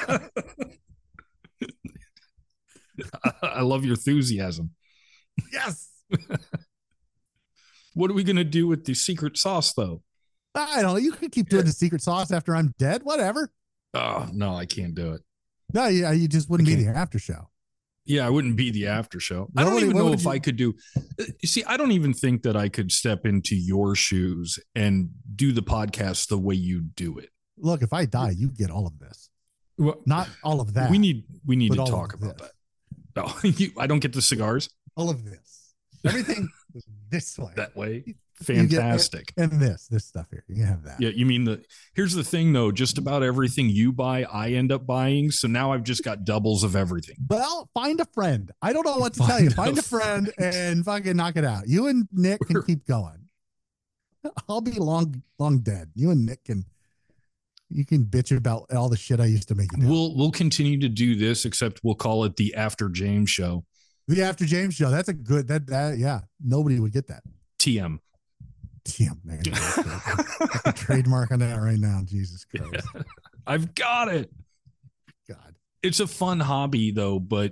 I love your enthusiasm. Yes. What are we going to do with the secret sauce, though? I don't know. You can keep doing the secret sauce after I'm dead. Whatever. Oh, no, I can't do it. No, yeah, you just wouldn't be the after show. Yeah, I wouldn't be the after show. I don't even know if I could do. You see, I don't even think that I could step into your shoes and do the podcast the way you do it. Look, if I die, you get all of this. Well, not all of that. We need to talk about that. No, I don't get the cigars. All of this. Everything this way. That way. Fantastic. And this stuff here. You can have that. Yeah, you mean here's the thing though, just about everything you buy, I end up buying. So now I've just got doubles of everything. Well, find a friend. I don't know what to tell you. Find a friend and fucking knock it out. You and Nick can keep going. I'll be long dead. You and Nick can You can bitch about all the shit I used to make you do. We'll continue to do this, except we'll call it the After James Show. The After James Show. That's a good that yeah. Nobody would get that. TM. TM. Man, I could trademark on that right now. Jesus Christ. Yeah, I've got it. God. It's a fun hobby though, but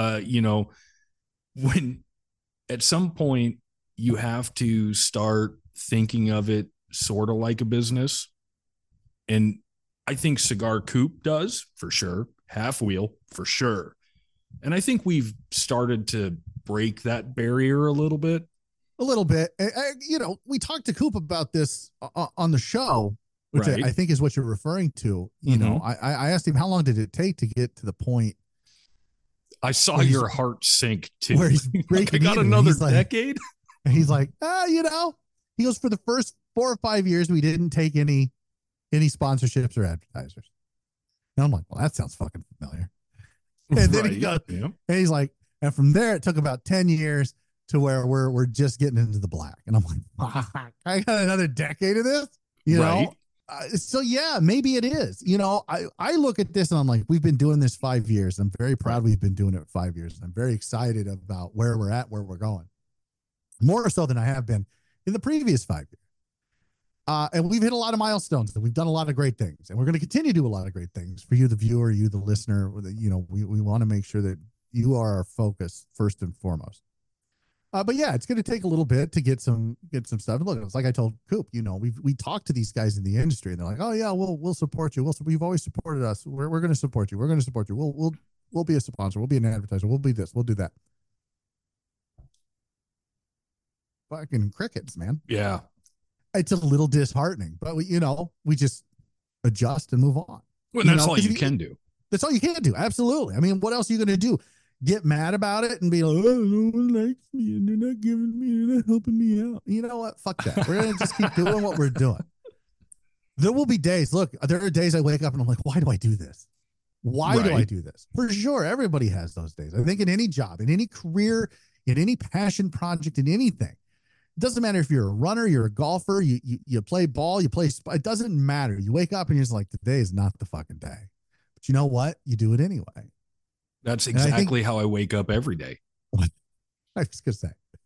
when at some point you have to start thinking of it sort of like a business. And I think Cigar Coop does for sure. Half Wheel for sure. And I think we've started to break that barrier a little bit. A little bit. We talked to Coop about this on the show, which right. I think is what you're referring to. You know, I asked him, how long did it take to get to the point? I saw your heart sink too. Where he's like, I got another decade. And he's like, he goes, for the first 4 or 5 years, we didn't take any sponsorships or advertisers. And I'm like, well, that sounds fucking familiar. And then he goes, and he's like, and from there, it took about 10 years to where we're just getting into the black. And I'm like, fuck, I got another decade of this, you know? So yeah, maybe it is. You know, I look at this and I'm like, we've been doing this 5 years. I'm very proud we've been doing it 5 years. I'm very excited about where we're at, where we're going. More so than I have been in the previous 5 years. And we've hit a lot of milestones, and we've done a lot of great things, and we're going to continue to do a lot of great things for you, the viewer, you, the listener. You know, we want to make sure that you are our focus first and foremost. But yeah, it's going to take a little bit to get some stuff. Look, it's like I told Coop, you know, we talked to these guys in the industry, and they're like, oh yeah, we'll support you. We've always supported us. We're going to support you. We're going to support you. We'll be a sponsor. We'll be an advertiser. We'll be this. We'll do that. Fucking crickets, man. Yeah. It's a little disheartening, but we just adjust and move on. Well, that's all you can do. That's all you can do. Absolutely. I mean, what else are you going to do? Get mad about it and be like, oh, no one likes me and they're not giving me, they're not helping me out. You know what? Fuck that. We're going to just keep doing what we're doing. There will be days. Look, there are days I wake up and I'm like, why do I do this? Why do I do this? For sure. Everybody has those days. I think in any job, in any career, in any passion project, in anything. It doesn't matter if you're a runner, you're a golfer, you play ball, it doesn't matter. You wake up and you're just like, today is not the fucking day. But you know what? You do it anyway. That's exactly how I wake up every day. What? I was going to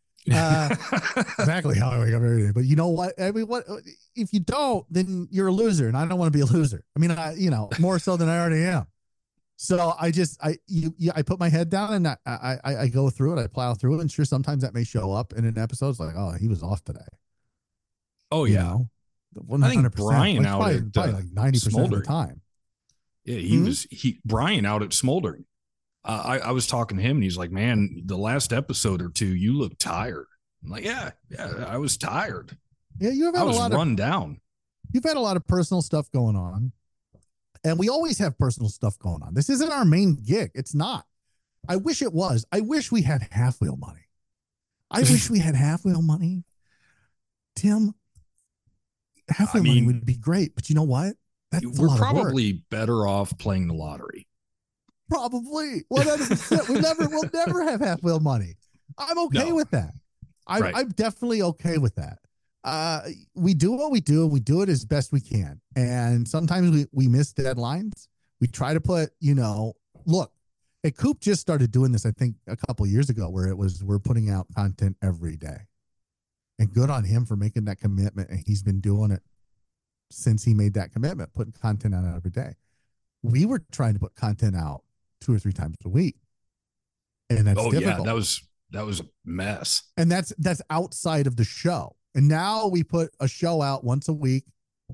say. Exactly how I wake up every day. But you know what? I mean, what if you don't, then you're a loser, and I don't want to be a loser. I mean, more so than I already am. So I put my head down and I go through it. I plow through it. And sure, sometimes that may show up in an episode. It's like, oh, he was off today. Oh, yeah. 100%. I think Brian like, out probably like 90% of the time. Yeah, Brian out at Smoldering. I was talking to him and he's like, man, the last episode or two, you look tired. I'm like, yeah, I was tired. Yeah, I was run down. You've had a lot of personal stuff going on. And we always have personal stuff going on. This isn't our main gig. It's not. I wish it was. I wish we had Half Wheel money. I wish we had Half Wheel money. Tim, Half Wheel money would be great. But you know what? We're probably better off playing the lottery. Probably. 100%. We'll never have Half Wheel money. I'm okay with that. I'm definitely okay with that. We do what we do, and we do it as best we can. And sometimes we miss deadlines. We try to put, look, Coop just started doing this, I think, a couple of years ago, where we're putting out content every day. And good on him for making that commitment. And he's been doing it since he made that commitment, putting content out every day. We were trying to put content out 2 or 3 times a week. And that's difficult. Yeah, that was a mess. And that's outside of the show. And now we put a show out once a week,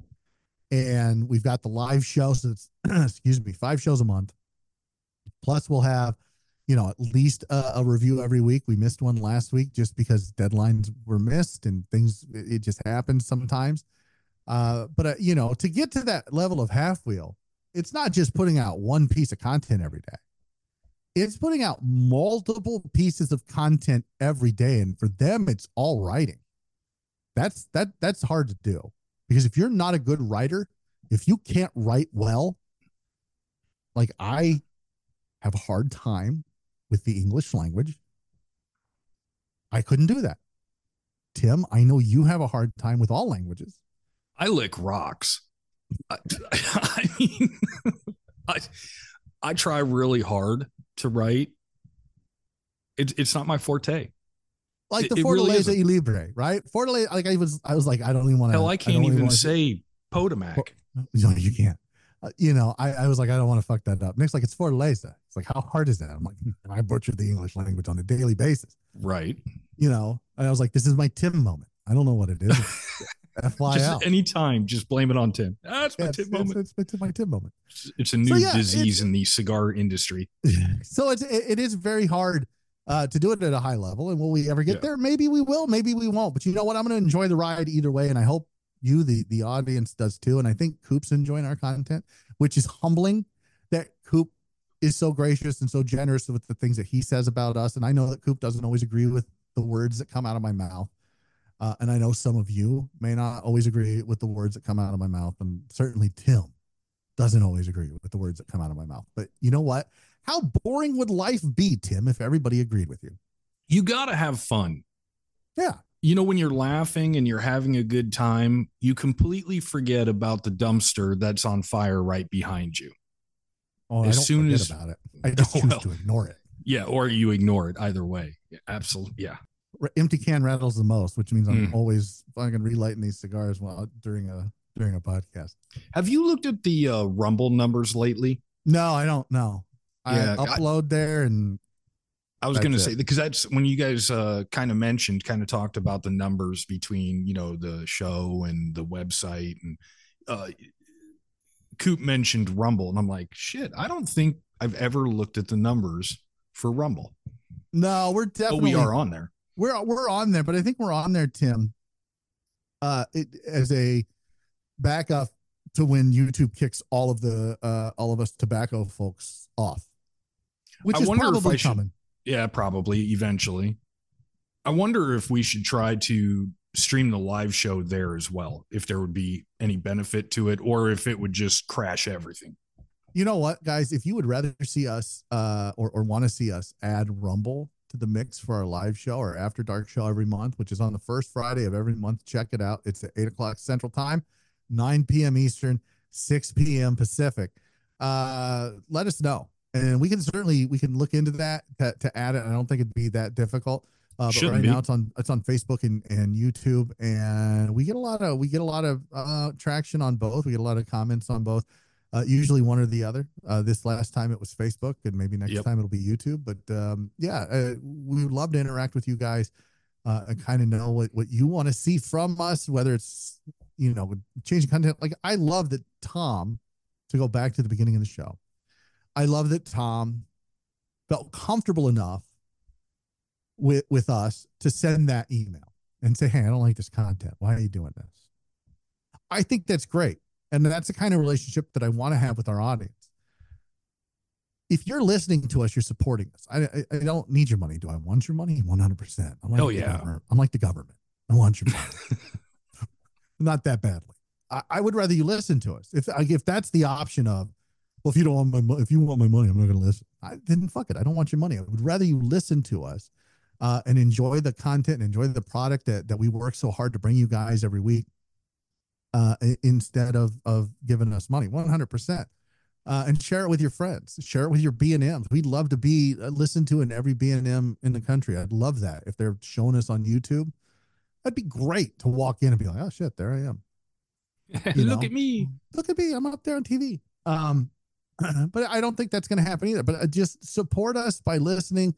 and we've got the live show. So it's, 5 shows a month. Plus we'll have, at least a review every week. We missed one last week just because deadlines were missed and things, it just happens sometimes. But to get to that level of Half Wheel, it's not just putting out one piece of content every day. It's putting out multiple pieces of content every day. And for them, it's all writing. That's hard to do, because if you're not a good writer, if you can't write well, like I have a hard time with the English language. I couldn't do that. Tim, I know you have a hard time with all languages. I lick rocks. I mean, I I try really hard to write. It's not my forte. Like the It really Fortaleza isn't. y Libre, right? Fortaleza, like I was like, I don't even want Hell, to, I I can't don't even even want to, say Potomac. no, you can't. I was like, I don't want to fuck that up. Nick's like, it's Fortaleza. It's like, how hard is that? I'm like, I butcher the English language on a daily basis. Right. And I was like, this is my Tim moment. I don't know what it is. Just FYL. anytime, just blame it on Tim. That's my Yeah, Tim moment. it's my Tim moment. It's a So new yeah, disease in the cigar industry. it is very hard to do it at a high level. And will we ever get Yeah. there? Maybe we will, maybe we won't. But you know what? I'm going to enjoy the ride either way, and I hope you, the audience, does too. And I think Coop's enjoying our content, which is humbling that Coop is so gracious and so generous with the things that he says about us. And I know that Coop doesn't always agree with the words that come out of my mouth. And I know some of you may not always agree with the words that come out of my mouth. And certainly Tim doesn't always agree with the words that come out of my mouth. But you know what? How boring would life be, Tim, if everybody agreed with you? You got to have fun. Yeah. When you're laughing and you're having a good time, you completely forget about the dumpster that's on fire right behind you. Oh, as I don't soon forget as about it. I just choose to ignore it. Yeah, or you ignore it. Either way. Yeah, absolutely. Yeah. Empty can rattles the most, which means I'm always fucking relighting these cigars while during a podcast. Have you looked at the Rumble numbers lately? No, I don't know. Yeah, I upload there, and I was going to say, because that's when you guys kind of talked about the numbers between, the show and the website, and Coop mentioned Rumble, and I'm like, shit, I don't think I've ever looked at the numbers for Rumble. No, we're definitely, we are on there. We're on there, but I think we're on there, Tim, as a backup to when YouTube kicks all of us tobacco folks off, which is probably coming. Yeah, probably eventually. I wonder if we should try to stream the live show there as well, if there would be any benefit to it, or if it would just crash everything. You know what, guys? If you would rather see us or want to see us add Rumble to the mix for our live show or After Dark show every month, which is on the first Friday of every month, check it out. It's at 8 o'clock Central Time, 9 p.m. Eastern, 6 p.m. Pacific. Let us know. And we can look into that to add it. I don't think it'd be that difficult. But right now it's on Facebook and YouTube, and we get a lot of traction on both. We get a lot of comments on both. Usually one or the other. This last time it was Facebook, and maybe next time it'll be YouTube. But we would love to interact with you guys and kind of know what you want to see from us, whether it's changing content. Like, I love that Tom, to go back to the beginning of the show, I love that Tom felt comfortable enough with us to send that email and say, hey, I don't like this content. Why are you doing this? I think that's great. And that's the kind of relationship that I want to have with our audience. If you're listening to us, you're supporting us. I don't need your money. Do I want your money? 100%. I'm like the government. I want your money. Not that badly. I would rather you listen to us. If that's the option of, well, if you want my money, I'm not going to listen. Then fuck it. I don't want your money. I would rather you listen to us and enjoy the content and enjoy the product that we work so hard to bring you guys every week. Instead of giving us money, 100%, and share it with your friends, share it with your B&Ms. We'd love to be listened to in every B&M in the country. I'd love that. If they're showing us on YouTube, that'd be great to walk in and be like, oh shit, there I am. Look at me. I'm up there on TV. But I don't think that's going to happen either. But just support us by listening.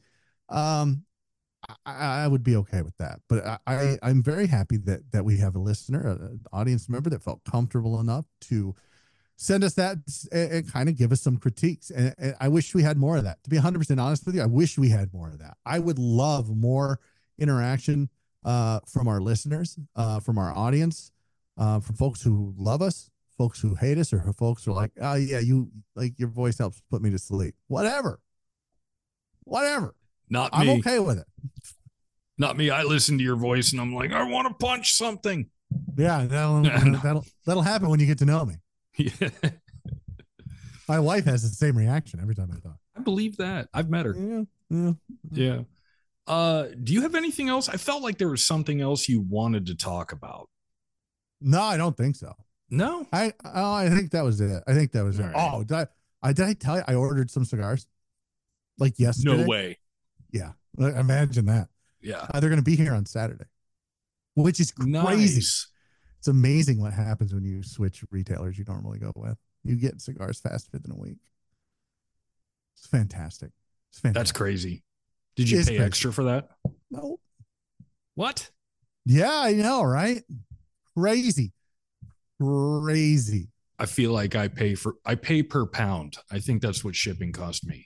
I would be okay with that, but I'm very happy that we have a listener, an audience member that felt comfortable enough to send us that and kind of give us some critiques. And I wish we had more of that. To be 100% honest with you, I wish we had more of that. I would love more interaction from our listeners, from our audience, from folks who love us, folks who hate us, or folks who are like, oh yeah, your voice helps put me to sleep. Whatever. Not me. I'm okay with it. Not me. I listen to your voice and I'm like, I want to punch something. Yeah, that'll happen when you get to know me. Yeah. My wife has the same reaction every time I talk. I believe that. I've met her. Yeah. Do you have anything else? I felt like there was something else you wanted to talk about. No, I don't think so. No. I think that was it. I think that was All it. right. Oh, did I tell you I ordered some cigars like No yesterday? way. Yeah, imagine that. Yeah. They're going to be here on Saturday, which is crazy. Nice. It's amazing what happens when you switch retailers you normally go with. You get cigars faster than a week. It's fantastic. It's fantastic. That's crazy. Did you pay extra for that? No. What? Yeah, I know, right? Crazy. Crazy. I feel like I pay per pound. I think that's what shipping cost me.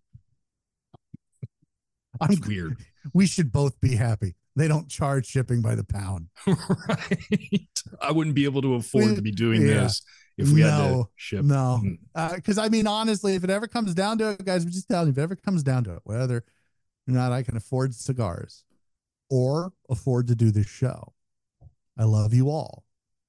It's weird. We should both be happy. They don't charge shipping by the pound. Right. I wouldn't be able to afford to be doing this if we had to ship. No. Because I mean, honestly, if it ever comes down to it, guys, I'm just telling you, if it ever comes down to it, whether or not I can afford cigars or afford to do this show, I love you all.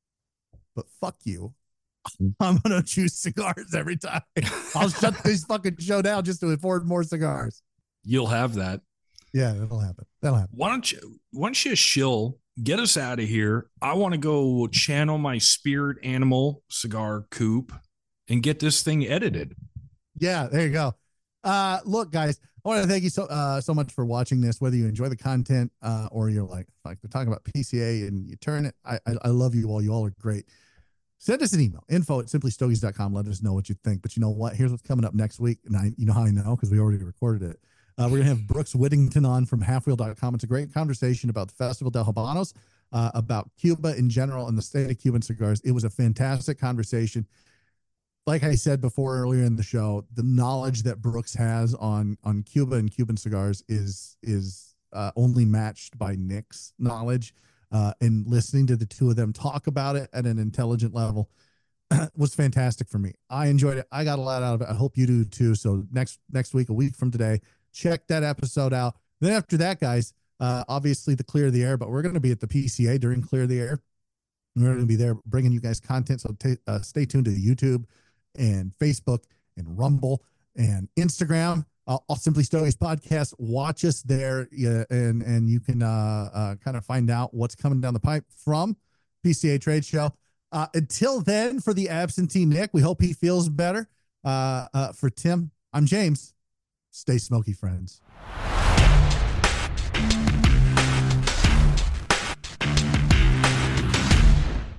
But fuck you. I'm going to choose cigars every time. I'll shut this fucking show down just to afford more cigars. You'll have that. Yeah, that'll happen. That'll happen. Why don't you shill, get us out of here? I want to go channel my spirit animal cigar coupe and get this thing edited. Yeah, there you go. Look, guys, I want to thank you so much for watching this, whether you enjoy the content or you're like we're talking about PCA and you turn it. I love you all. You all are great. Send us an email, info@simplystogies.com. Let us know what you think. But you know what? Here's what's coming up next week. And you know how I know? Because we already recorded it. We're going to have Brooks Whittington on from halfwheel.com. It's a great conversation about the Festival del Habanos, about Cuba in general and the state of Cuban cigars. It was a fantastic conversation. Like I said before earlier in the show, the knowledge that Brooks has on Cuba and Cuban cigars is only matched by Nick's knowledge. And listening to the two of them talk about it at an intelligent level was fantastic for me. I enjoyed it. I got a lot out of it. I hope you do too. So next week, a week from today, check that episode out. Then after that, guys, obviously the Clear the Air, but we're going to be at the PCA during Clear the Air. We're going to be there bringing you guys content. So stay tuned to YouTube and Facebook and Rumble and Instagram. All Simply Stogies podcast. Watch us there, and you can kind of find out what's coming down the pipe from PCA Trade Show. Until then, for the absentee Nick, we hope he feels better. For Tim, I'm James. Stay smoky, friends.